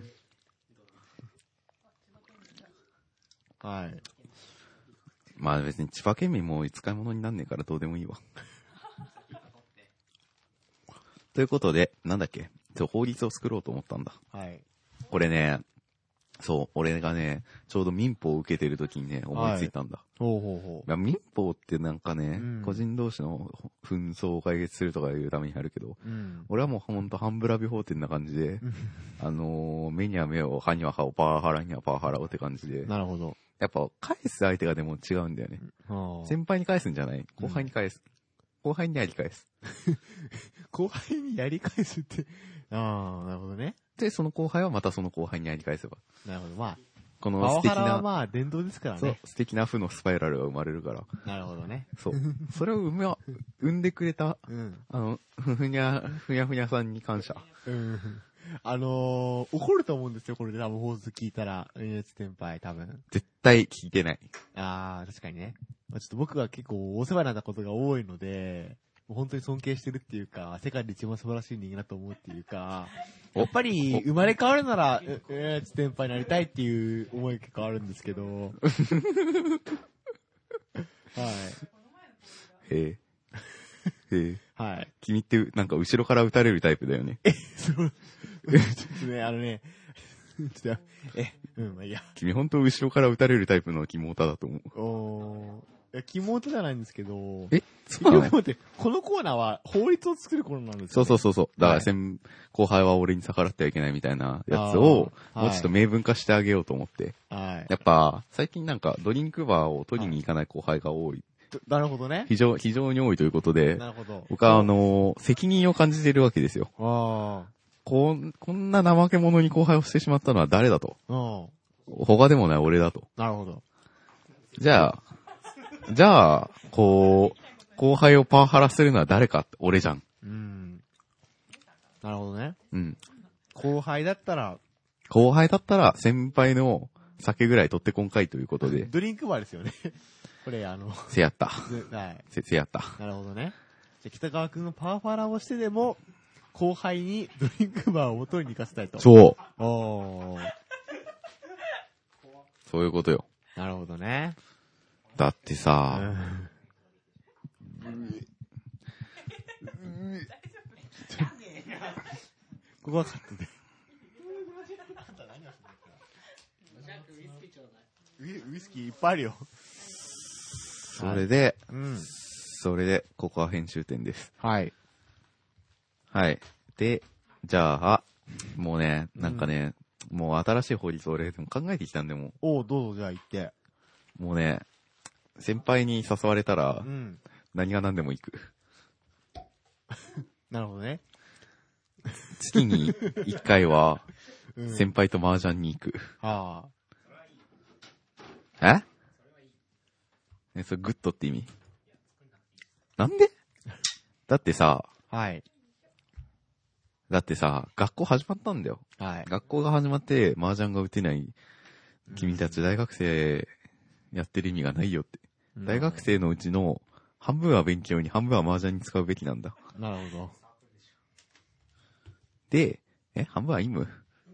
はい。 まあ別に千葉県民も使い物になんねえからどうでもいいわ。ということで、なんだっけそう法律を作ろうと思ったんだ。 はい。 これね、そう、俺がね、ちょうど民法を受けてる時にね、思いついたんだ。 ほうほうほいや民法ってなんかね、 うん個人同士の紛争を解決するとかいうためにあるけど、 う。うん。 俺はもうほんと半ブラビ法典な感じで、あのー、目には目を、歯には歯を、パワハラにはパワハラをって感じで、 なるほど。 やっぱ返す相手がでも違うんだよね。 はあ先輩に返すんじゃない後輩に返す。後輩にやり返す。 後輩にやり返すって。ああ、なるほどね。 で、その後輩はまたその後輩にやり返せば。 なるほど。まこあ、パワの素敵な、 ハラはまあ、伝統ですからそうね。、 素敵な負のスパイラルが生まれるから。 なるほどね。 そう。それを生め、生んでくれた、 うん。 あの、ふふにゃ、ふにゃふにゃさんに感謝。 うん。あのー、怒ると思うんですよ、これで多分放送聞いたら、うねつ先輩多分。 絶対聞いてない。 ああ、確かにね。まあ、ちょっと僕が結構お世話になったことが多いので、もう本当に尊敬してるっていうか、世界で一番素晴らしい人間だと思うっていうか、 おやっぱり生まれ変わるなら、ううねつ先輩になりたいっていう思いが結構あるんですけど。はい。 へえ。へえ。 はい。 君ってなんか後ろから撃たれるタイプだよね。 そう。ちょっとね、あのね、ちょっと、え、うん、まあいいや。 君ほんと後ろから撃たれるタイプのキモータだと思う。 おー。いや、キモートじゃないんですけど、 えそうなの待って、このコーナーは法律を作るコーナーなんですよ、ね。 そうそうそうそう。だからはい先、後輩は俺に逆らってはいけないみたいなやつを、 あーはいもうちょっと明文化してあげようと思って。 はい。 やっぱ、最近なんかドリンクバーを取りに行かない後輩が多い。 なるほどね。 非常、非常に多いということで、 なるほど。 僕はあのー責任を感じているわけですよ。 あこん、こんな怠け者に後輩をしてしまったのは誰だと。 あ。うん。 他でもない俺だと。 なるほど。 じゃあ、じゃあ、こう、後輩をパワハラするのは誰かって俺じゃん。 うん。なるほどね。 うん。 後輩だったら、 後輩だったら先輩の酒ぐらい取ってこんかいということで、 ドリンクバーですよね。これ、あの、 せやった。 ではい。 せ、せやった。 なるほどね。じゃあ北川くんのパワハラをしてでも、後輩にドリンクバーを取りに行かせたいと。う。 そう。 おー。 そういうことよ。 なるほどね。 だってうさ、 ん。ここはカットで。ウイウイスキーいっぱいあるよ。 それで、 うん。 それで、ここは編集点です。 はい。 はい。で、じゃあ、もうね、なんかね、もう新しい法律を俺でも考えてきたんで、もおう、どうぞじゃあ行って。 う、もうね、 先輩に誘われたらう、ん。 何が何でも行く。 なるほどね。 月に一回は、 うん。 先輩と麻雀に行く。 あええ、それグッドって意味？なんで？だってさ、 あ。はい。 だってさ、学校始まったんだよ。 はい。 学校が始まって麻雀が打てない君たち大学生やってる意味がないよって。大学生のうちの半分は勉強に半分は麻雀に使うべきなんだ。 なるほど。 で、え、半分はイム？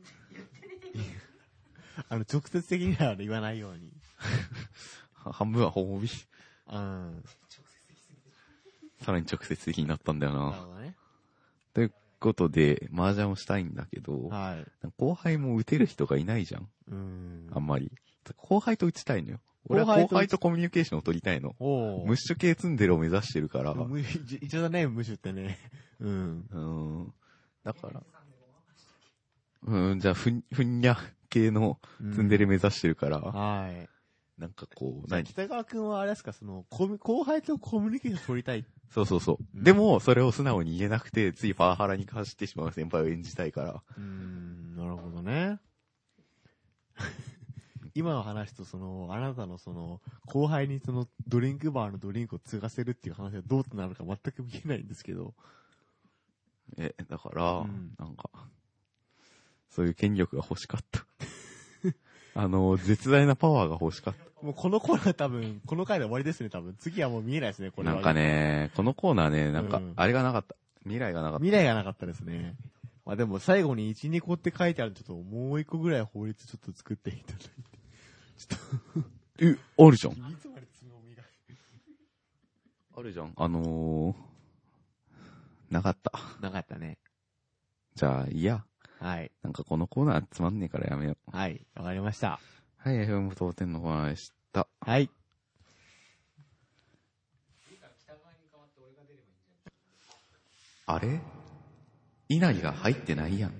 あの、直接的には言わないように。 半分はホモビ。 うん。 さらに直接的になったんだよなるな。 ほどね。 ということで、麻雀をしたいんだけど、 はい。 後輩も打てる人がいないじゃん。 うん。 あんまり。後輩と打ちたいのよ。俺は後後輩と輩とコミュニケーションを取りたいの。 おムッシュ系ツンデレを目指してるから。 む一緒だね、ムシュってね。うん。 うん。だから。うん、じゃあ、ふん、ふんにゃ系のツンデレ目指してるから、 はい。 なんかこう、 じゃあ何北川くんはあれですか、その、コミ後輩とコミュニケーション取りたい。 そうそうそう。 うんでも、それを素直に言えなくて、ついパワハラに走ってしまう先輩を演じたいから。 うーん、なるほどね。今の話とその、あなたのその、後輩にその、ドリンクバーのドリンクを継がせるっていう話はどうなるか全く見えないんですけど。 え、だから、 うんなんか、そういう権力が欲しかった。あの、絶大なパワーが欲しかった。 もうこのコーナー多分、この回で終わりですね、多分。次はもう見えないですね、これは。 なんか。ね、このコーナーね、なんかうん、 あれがなかった。未来がなかった。 未来がなかったですね。まあでも最後にいち、にこって書いてあるちょっともういっこぐらい法律ちょっと作っていただいて。ちょっえ、あるじゃん。 と、いつまでつぼみが。 あるじゃん。あのー、なかった。 なかったね。 じゃあ、いいや。 はい。 なんかこのコーナーつまんねえからやめよう。 はい。わかりました。 はい、エフエム 当店のコーナーでした。 はい。 あれ稲荷が入ってないやん。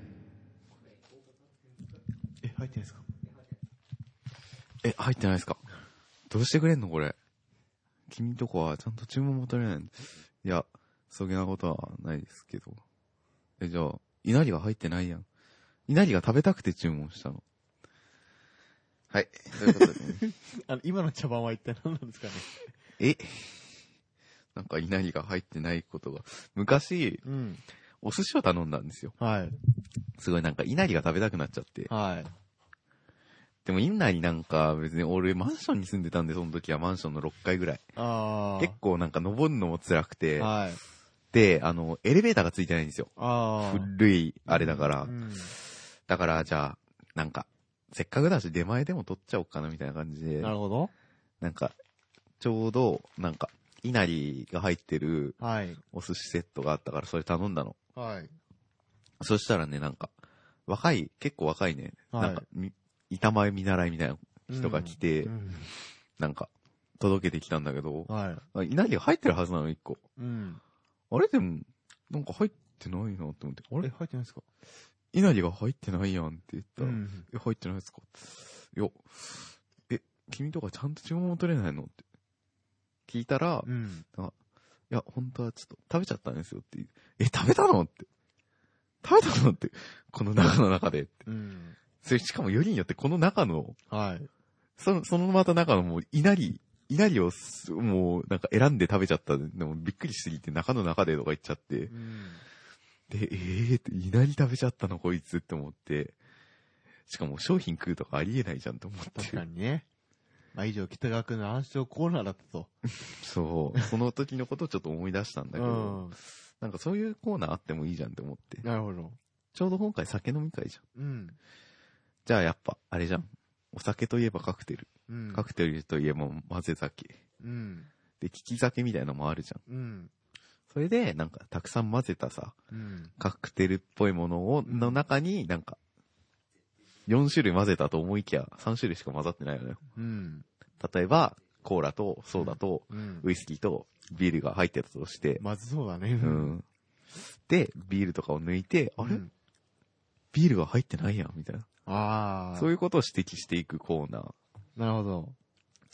え、入ってないですか？ え、入ってないですか？どうしてくれんのこれ。君とこはちゃんと注文も取れないんいや、そげなことはないですけど。え、じゃあ、稲荷が入ってないやん。稲荷が食べたくて注文したの。はい。ということでね。 あの、今の茶番は一体何なんですかね？ えなんか稲荷が入ってないことが。昔、 うん。 お寿司を頼んだんですよ。 はい。 すごいなんか稲荷が食べたくなっちゃって。 はい。 でも稲荷なんか別に俺マンションに住んでたんで、その時はマンションのろっかいぐらい。 あー。 結構なんか登るのも辛くて。 はい。 で、あの、エレベーターがついてないんですよ。 あー。 古い、あれだから。 うん。 だから、じゃあ、なんか、せっかくだし出前でも取っちゃおうかなみたいな感じで。 なるほど。 なんか、ちょうど、なんか、稲荷が入ってるはい。 お寿司セットがあったから、それ頼んだの。 はい。 そしたらね、なんか、若い、結構若いね、 はいなんか、み板前見習いみたいな人が来て、 うん。 なんか、届けてきたんだけど、 はい。 稲荷が入ってるはずなの、一個。 うん。 あれでも、なんか入ってないなって思って、あえ、 れ入ってないですか？ 稲荷が入ってないやんって言ったら、 ん。 え、入ってないですか？いや、え、君とかちゃんと注文取れないのって聞いたら、いうん。 や、本当はちょっと食べちゃったんですよっていう。え、食べたのって。食べたのって。この中の中で。 うん。 それしかもよりによってこの中の、 はい。 その、そのまた中のもう稲荷、稲荷をすもうなんか選んで食べちゃった。でもびっくりしすぎて中の中でとか言っちゃって。 うん。 で、えーって、稲荷食べちゃったのこいつって思って。しかも商品食うとかありえないじゃんと思って。 確かにね。まあ以上、北川くんの暗証コーナーだったと。 そう。その時のことをちょっと思い出したんだけど、 うん。 なんかそういうコーナーあってもいいじゃんって思って。 なるほど。 ちょうど今回酒飲み会じゃん。 うん。 じゃあやっぱ、あれじゃん。お酒といえばカクテル。 うん。 カクテルといえば混ぜ酒。 うん。 で、利き酒みたいなのもあるじゃん。 うん。 それで、なんか、たくさん混ぜたさ、 うん。 カクテルっぽいものを、 うんの中になんか、よん種類混ぜたと思いきや、さん種類しか混ざってないのよ。 うん。 例えば、コーラとソーダとうん。 ウイスキーとビールが入ってたとして、 まずそうだね。 う。ん。で、ビールとかを抜いて、あれ、 うんビールが入ってないやん、みたいな。 ああ。 そういうことを指摘していくコーナー。 なるほど。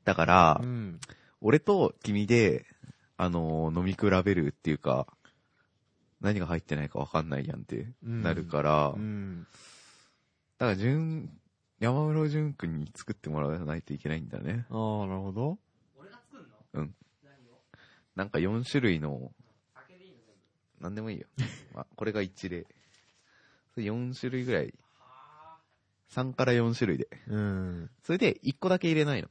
だから、 うん。 俺と君で、あのー飲み比べるっていうか、何が入ってないかわかんないやんってなるから、 うん。 だから、純、山室淳くんに作ってもらわないといけないんだね。 ああ、なるほど。 なんかよん種類の、なんでもいいよ。まあ、これが一例。それよん種類ぐらい。さんからよん種類で。 うん。 それでいっこだけ入れないの。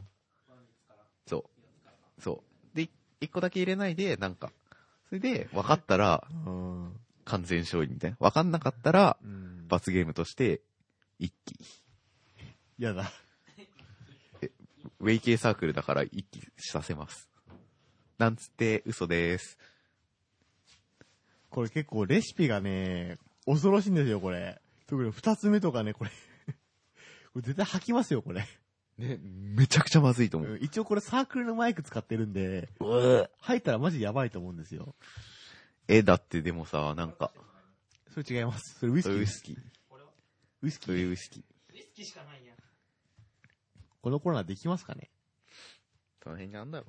そう。そう。で、いっこだけ入れないで、なんか、それで分かったらうん。 完全勝利みたいな。分かんなかったらうん。 罰ゲームとして一気。 やだ。 ウェイ系サークルだから一気させます。なんつって嘘でーす。 これ結構レシピがね、恐ろしいんですよ、これ。特に二つ目とかね、これ。これ絶対吐きますよ、これ。 ね、めちゃくちゃまずいと思う。 うん一応これサークルのマイク使ってるんで、 うわ吐いたらマジやばいと思うんですよ。 え、だってでもさ、なんか、 それ違います。それウイスキー。 ウイスキー。 ウイスキー。 そういうウイスキー。 ウイスキーしかないやん。 このコーナーできますかね？ その辺にあんだろ。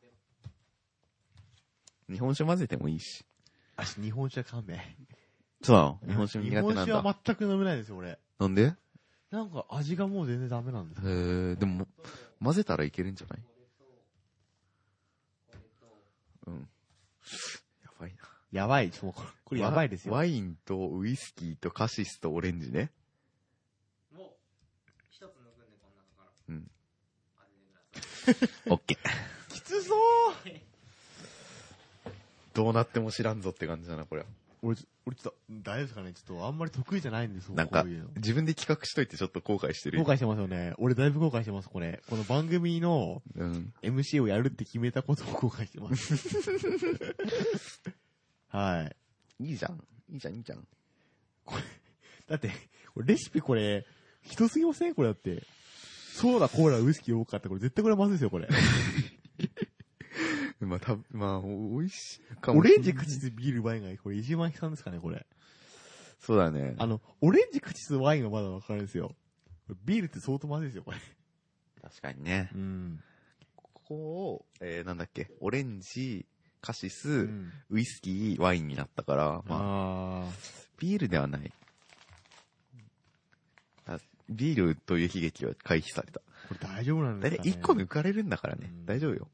日本酒混ぜてもいいし。 あ、日本酒は勘弁。 そうなの日本酒苦手なん日本酒はだ。 全く飲めないですよ、俺。 なんでなんか味がもう全然ダメなんですへー、でも、混ぜたらいけるんじゃないうん。やばいな。 やばい。ちょっとこれこれやばいですよ。 ワワインとウイスキーとカシスとオレンジね。 もう、一つ抜くんで、この中から。 うん。 当ててください。 オッケー。 きつそうどうなっても知らんぞって感じだな、これ。 俺ちょ、俺ちょっと、大丈夫ですかねちょっとあんまり得意じゃないんですよ、 なんかこういうの、 自分で企画しといてちょっと後悔してる。 後悔してますよね。俺だいぶ後悔してます、これ。この番組のうん。 エムシー をやるって決めたことを後悔してます。はい。 いいじゃん。いいじゃん、いいじゃん。 だって、これレシピこれ、ひどすぎませんこれだって。ソーダ、コーラ、ウイスキー多かった。これ絶対これまずいですよ、これ。 まあ、た、まあ、お美味しいかもオしれない。 レンジ口つビールワインが、これ、石巻さんですかね、これ。 そうだね。 あの、オレンジ口つワインはまだわかるんですよ。ビールって相当まずいですよ、これ。 確かにね。 うん。 ここを、えー、なんだっけ、オレンジ、カシス、 うんウイスキー、ワインになったから、まあ、 あビールではない。あビールという悲劇は回避された。 ー、これ大丈夫なんだいたいですかね。 いっこ抜かれるんだからね。 うん大丈夫よ。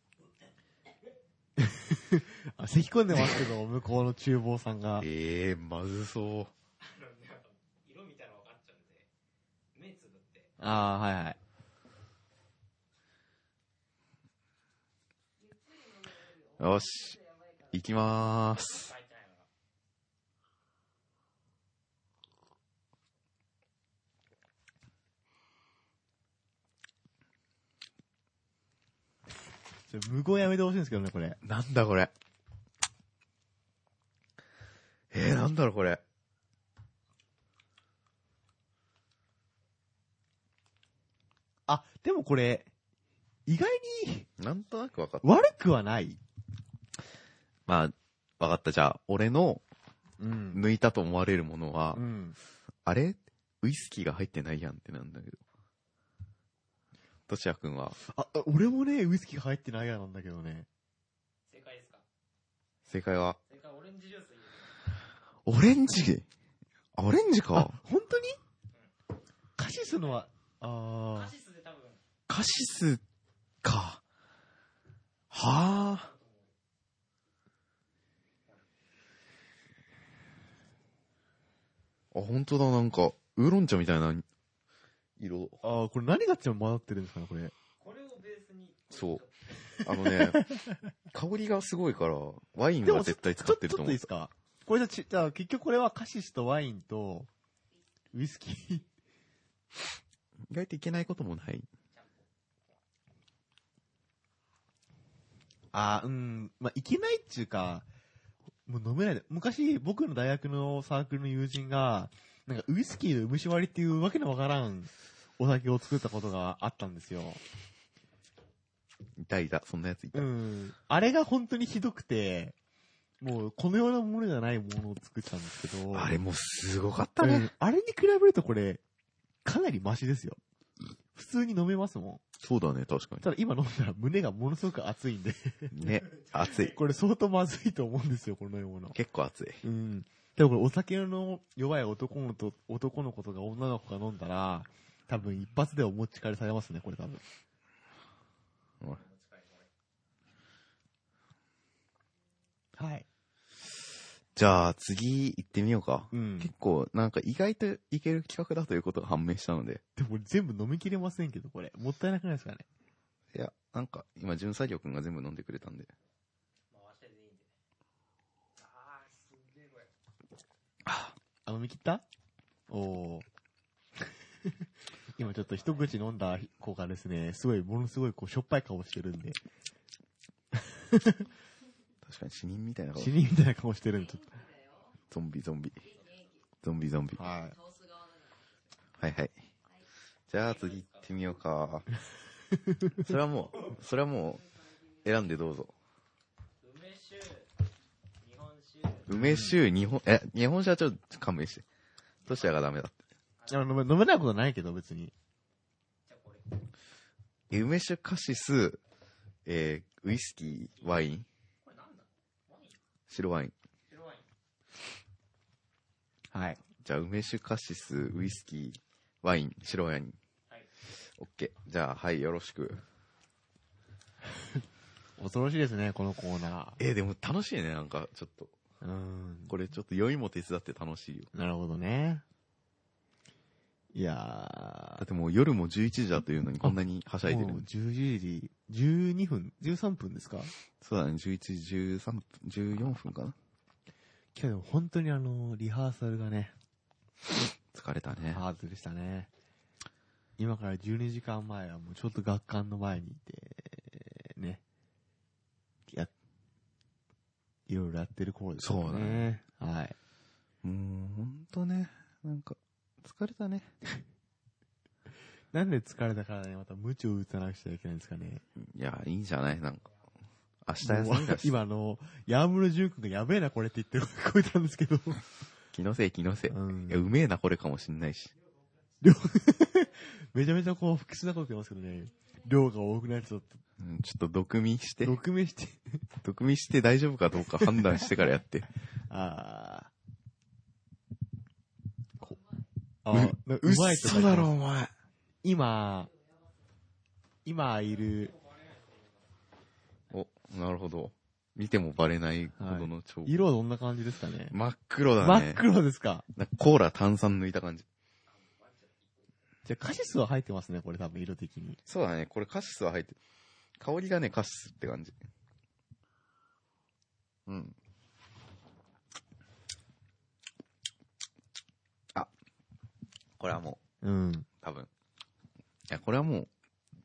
あ、咳込んでますけど、向こうの厨房さんが。 ええー、まずそう。 色見たら分かっちゃうんで、目つぶって。 ああ、はいはい。 よし。行きまーす。 書いてないのが。 ちょ無言やめてほしいんですけどね、これ。 なんだこれ。えー、なんだろうこれ。 あ、でもこれ、意外になんとなくわかった。 悪くはない。 まあ、わかった。じゃあ、俺のうん。 抜いたと思われるものは、 うん。 あれウイスキーが入ってないやんってなんだけど。としやくんは、 あ、あ俺もね、ウイスキー入ってないやなんだけどね。 正解ですか？ 正解は、 正解、オレンジジュース入れる。 オレンジオレンジあか。、 本当にカシスのは、あカシスで多分、 カシスか。はあ。あ、本当だ、なんか、ウーロン茶みたいな色。 あ、ああ、これ何が混ざってるんですかね、これ。 これをベースに。 そう。あのね、香りがすごいから、ワインは絶対使ってると思うちょちょっといいで。すかこれじゃち、じゃあ結局これはカシスとワインと、ウイスキー。 意外といけないこともない。 あー、うん、まあ、いけないっちゅうか、もう飲めないで。昔、僕の大学のサークルの友人が、なんかウイスキーの虫割りっていうわけのわからんお酒を作ったことがあったんですよ。 いたいた、そんなやついた。 うん。あれが本当にひどくて、もうこのようなものじゃないものを作ったんですけど。 あれもすごかったねうん。あれに比べるとこれ、かなりマシですよ。普普通に飲めますもそうだね、確かん。ただ今飲んだら胸がものすごく熱いんで。 に。ね、熱い。 これ相当まずいと思うんですよ、この飲み物。 結構熱い。 うん。でもこれお酒の弱い男の子と、男の子とか女の子が飲んだら、多分一発でお持ち帰りされますね、これ多分。はい。 じゃあ次行ってみようか。 うん。 結構なんか意外といける企画だということが判明したので。 でも全部飲みきれませんけど、これ。もったいなくないですかね。 いや、なんか今巡査業くんが全部飲んでくれたんで。 あ、飲み切ったおー。今ちょっと一口飲んだ子がですね、すごい、ものすごいこうしょっぱい顔してるんで。 確かに死人みたいな顔。 死人みたいな顔してるんで、ちょっゾンビゾンビ。ゾンビゾンビ。 と。はい。 はいはい。じゃあ次行ってみようか。それはもう、それはもう、選んでどうぞ。梅酒、日本、え、日本酒はちょっと勘弁して。トシヤがダメだって。 あの飲め、飲めないことないけど、別に。 梅酒、カシス、えー、ウイスキー、ワイン。白ワイン。 はい。 じゃあ、梅酒、カシス、ウイスキー、ワイン、白ワイン。オッケー。じゃあ、はい、よろしく。 恐ろしいですね、このコーナー。 えー、でも楽しいね、なんか、ちょっと。 うーん。 これちょっと酔いも手伝って楽しいよ。 なるほどね。いやー。 だってもう夜もじゅういちじだというのにこんなにはしゃいでるも。うじゅうじ時、じゅうにふん、じゅうさんぷんですか？ そうだね、じゅういちじ、じゅうさんぷん、じゅうよんぷんかな。 けど本当にあの、リハーサルがね、 疲れたね。 ハードでしたね。今からじゅうにじかんまえはもうちょっと学館の前にいて、ね。や、いろいろやってる頃ですよね。 そうだね。 はい。 もうほんとね、なんか、疲れたね。 なんで疲れたからね、また無知を打たなくちゃいけないんですかね。 いや、いいんじゃないなんか。明日休みだし。 今あの、山室淳君がやべえなこれって言ってる声聞こえたんですけど。 気のせい気のせい。 うんいや、うめえなこれかもしんないし。 めちゃめちゃこう、複雑なこと言いますけどね。量が多くなりそうって。 うん、ちょっと毒味して。 毒味して。 毒味して大丈夫かどうか判断してからやって。 あー。こあーなうまいとか嘘だろ、お前。 今、今いる、 お、なるほど。見てもバレないほどの超。 色はどんな感じですかね。 真っ黒だね。 真っ黒ですか。 なんかコーラ炭酸抜いた感じ。 じゃあカシスは入ってますね、これ多分色的に。 そうだね。これカシスは入ってる。香りがね、カシスって感じ。うん。あ、これはもうん。 う、多分。いや、これはもう、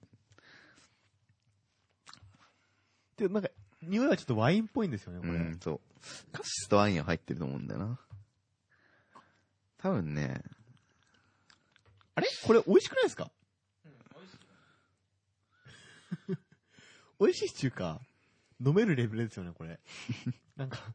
で、なんか、匂いはちょっとワインっぽいんですよね、これ。 うん、そう。カシスとワインは入ってると思うんだよな。多分ね、 あれこれ美味しくないですか？うん、美味しい。美味しいっていうか、飲めるレベルですよね、これ。なんか。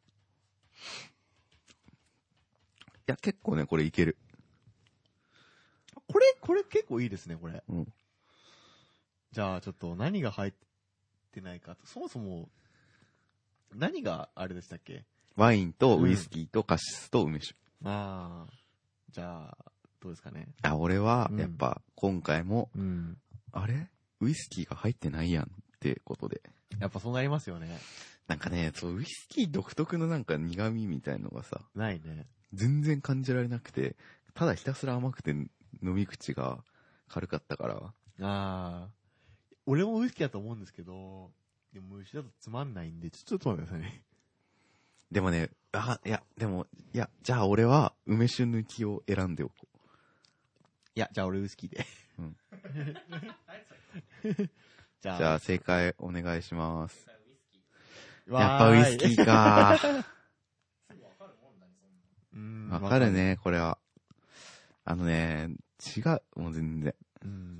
いや、結構ね、これいける。 これ、これ結構いいですね、これ。 うん。 じゃあ、ちょっと何が入ってないかと。そもそも、何があれでしたっけ？ ワインとウイスキーとカシスと梅酒。 ああ。じゃあ、どうですかね。 あ、俺はう、んやっぱ、今回も、 うん。 あれウイスキーが入ってないやんってことで。 やっぱそうなりますよね。 なんかね、そう、ウイスキー独特のなんか苦味みたいのがさ、 ないね。 全然感じられなくて、ただひたすら甘くて飲み口が軽かったから。 ああ。俺もウイスキーだと思うんですけど、でも牛だとつまんないんで、ちょちょっと待ってくださいね。 でもね、あ、いや、でも、いや、じゃあ俺は梅酒抜きを選んでおこう。 いや、じゃあ俺ウイスキーで。 うん。 じゃあ、 じゃあ正解お願いします。 わやっぱウイスキーかー。 わかるね、これは。あのね、違う、もう全然。 うん。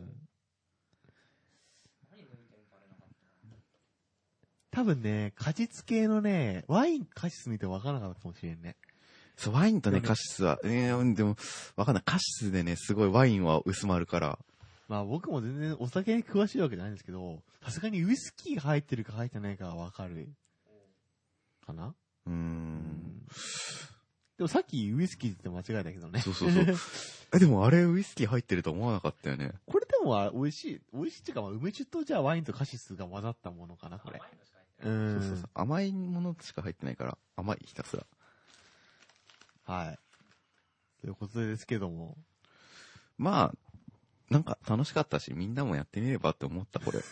多分ね、果実系のね、ワインカシス見て分からなかったかもしれんね。 そう、ワインとね、 でもねカシスは、えー、でも、わかんない。カシスでね、すごいワインは薄まるから、 まあ僕も全然お酒に詳しいわけじゃないんですけど、さすがにウイスキーが入ってるか入ってないかはわかる。かなうーん。 でもさっきウイスキーって間違えたけどね。 そうそうそう。え、でもあれウイスキー入ってると思わなかったよね。 これでもあ美味しい。美味しいっていうか、まあ梅酒とじゃあワインとカシスが混ざったものかな、これ。うーん。 そうそうそう。甘いものしか入ってないから、甘いひたすら。 はい。ということですけども。 まあ、なんか楽しかったし、みんなもやってみればって思った、これ。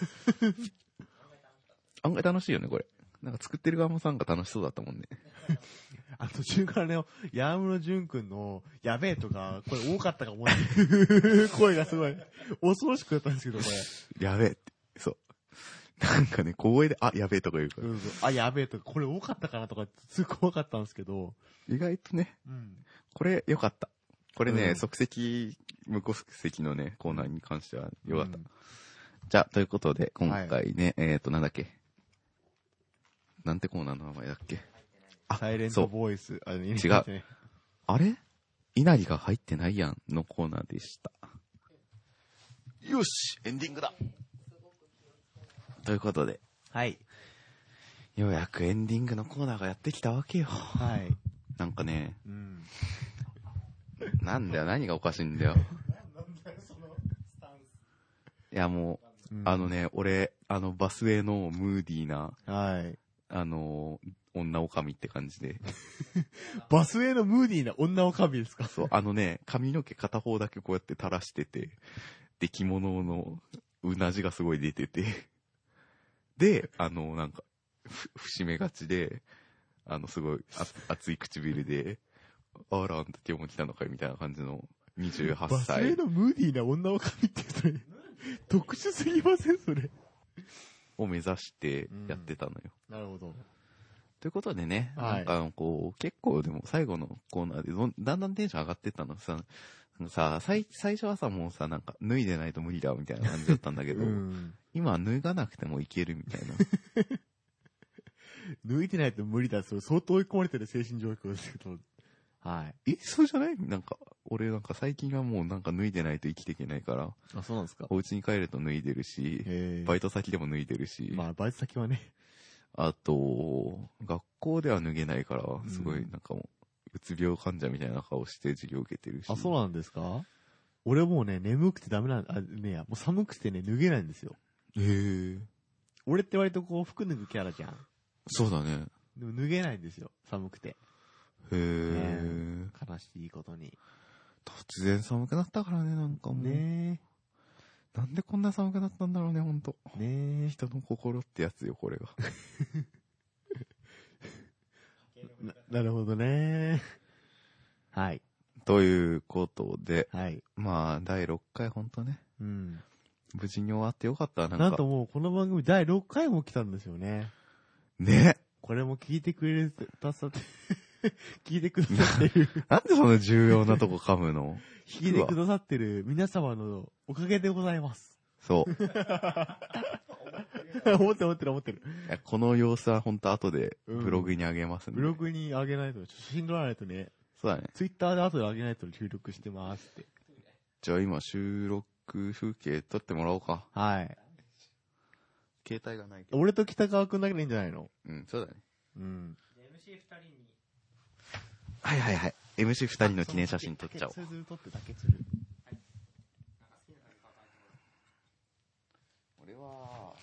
案外楽しいよね、これ。なんか作ってる側もさんが楽しそうだったもんね。 あ、途中からね、山室淳くんの、やべえとか、これ多かったかもね。声がすごい、恐ろしくなったんですけど、これ。 やべえって。そう。なんかね、小声で、あ、やべえとか言うから。 そうそうあ、やべえとか、これ多かったかなとか、すごい怖かったんですけど。 意外とね、 うん。 これ良かった。これね、 うん即席、無戸籍のね、コーナーに関しては良かった。 うんじゃあ、ということで、今回ね、えっ、ー、と、なんだっけ。なんてコーナーの名前だっけ。あ、 サイレントそう。 ボイス。あ違違う。あれ稲荷が入ってないやんのコーナーでした。よしエンディングだということで、 はい。 ようやくエンディングのコーナーがやってきたわけよ。 はい。 なんかね、 うん。 なんだよ、何がおかしいんだよ。いやもう、 うんあのね、俺、あの、バスウェイのムーディーな、 はい。 あの、女おかみって感じで。 バスウェイのムーディーな女おかみですか？ そう、あのね、髪の毛片方だけこうやって垂らしてて、で、着物のうなじがすごい出てて、で、あの、なんか、ふ、節目がちで、あの、すごいあ熱い唇で、あら、あんた今日も来たのかいみたいな感じのにじゅうはっバスウさい。 ェイのムーディーな女おかみってそれ、特殊すぎませんそれ。 を目指してやってたのよ。 なるほど。 ということでね、 はいなんかこう、結構でも最後のコーナーでどんだんだんテンション上がってったのさ、さ、最最初はさ、もうさ、なんか脱いでないと無理だみたいな感じだったんだけど、 うん。 今は脱がなくてもいけるみたいな。 抜いてないと無理だ。それ相当追い込まれてる精神状況ですけど。はい。 え、そうじゃないなんか、俺なんか最近はもうなんか脱いでないと生きていけないから、 あ、そうなんですか。 お家に帰ると脱いでるし、 へバイト先でも脱いでるし、 まあ、バイト先はね。 あと、学校では脱げないから、すごいうんなんかもう、うつ病患者みたいな顔して授業受けてるし。 あ、そうなんですか？俺もうね、眠くてダメなん、あ、ねもう寒くてね、脱げないんですよ。 へえ。 俺って割とこう、服脱ぐキャラじゃん。 そうだね。 でも脱げないんですよ。寒くて。 へえ。 悲しいことに。 突然寒くなったからね、なんかもう。 ねなんでこんな寒くなったんだろうね、ほんと。 え。ね人の心ってやつよ、これが。 え。な、なるほどね。はい。 ということで、 はい。 まあ、だいろっかいほんとね、 うん。 無事に終わってよかった、なんか。 なんともう、この番組だいろっかいも来たんですよね。 ね。 これも聞いてくれたさって、聞いてくださってる、 なんでそんな重要なとこ噛むの聞いてくださってる皆様のおかげでございます。 そう。 思ってる思ってる思ってる。 いやこの様子はほんと後でうんブログにあげますんで。 ブログにあげないと、写真撮らないとね、 そうだね。 ツイッターで後であげないと収録してますって。 じゃあ今収録風景撮ってもらおうか。 はい。 携帯がないけど。 俺と北川くんだけでいいんじゃないの？ うん、そうだね。 うん。 エムシーふたりに。 はいはいはい。エムシーふたりの記念写真撮っちゃおうそ。れず撮ってだけする。 俺は、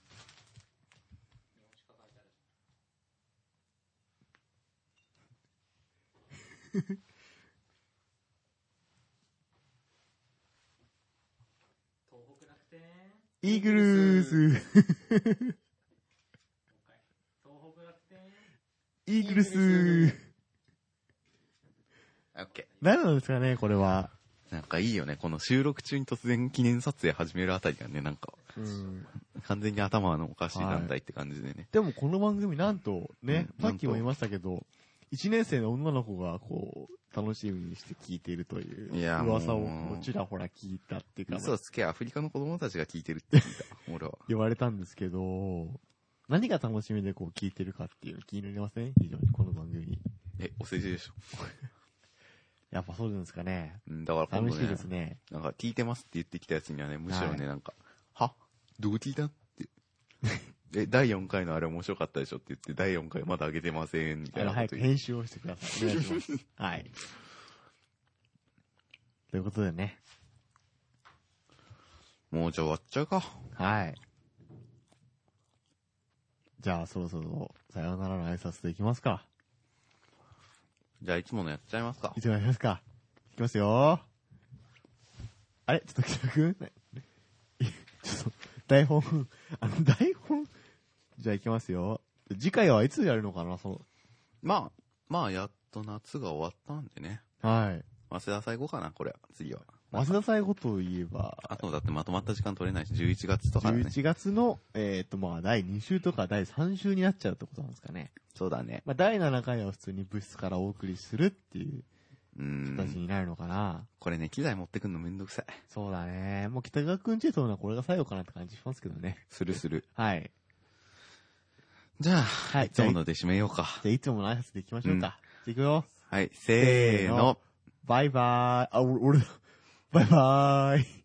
東北楽天。 イーグルース。 東北楽天。 イーグルス。 オッケー。 何なんですかね、これは。 なんかいいよね。この収録中に突然記念撮影始めるあたりがね、なんか、 うん。 完全に頭のおかしい団体って感じでね。 でもこの番組なんと、ね、 うんさっきも言いましたけど、一年生の女の子がこう、楽しみにして聞いているといういや噂をもうこうちらほら聞いたっていうか、 嘘つけ、アフリカの子供たちが聞いてるって聞いた。俺は。 言われたんですけど、何が楽しみでこう聞いてるかっていうの気になりません？非常にこの番組。いえ、お世辞でしょ。 やっぱそうなんですかね。 うん、だから今度ね寂しいです、ね。 なんか聞いてますって言ってきたやつにはね、むしろね、 はいなんか、はどう聞いたって。え、だいよんかいのあれ面白かったでしょって言って、だいよんかいまだ上げてません、みたあの、 いなこと言う。 早く編集をしてください。お願いします。はい。ということでね。 もうじゃあ終わっちゃうか。 はい。じゃあ、そろそろ、さようならの挨拶でいきますか。 じゃあいつものやっちゃいますかい。つもやりますか。いきますよ。あれちょっと北くんちょっと、台本、あの、台本、じゃあいきますよ。次回はいつやるのかな、そまあ、まあやっと夏が終わったんでね。 の。はい。 早稲田最後かな、これは。次は。 早稲田最後といえば、 あとだってまとまった時間取れないし、じゅういちがつとかね。 じゅういちがつの、えっと、まあ、だいに週とかだいさん週になっちゃうってことなんですかね。 そうだね。 まあ、だいななかいは普通に部室からお送りするっていううー形ん。 になるのかな。 これね、機材持ってくんのめんどくさい。 そうだね。もう北川くんちとのはこれが最後かなって感じしますけどね。 するする。 はい。 じゃあ、 はいいつもので締めようか。 じゃあ、いつもの挨拶でいきましょうか。じゃあ、いくよ。 はい、せーの。 バイバーイ。あ、俺、俺だ。バイバーイ。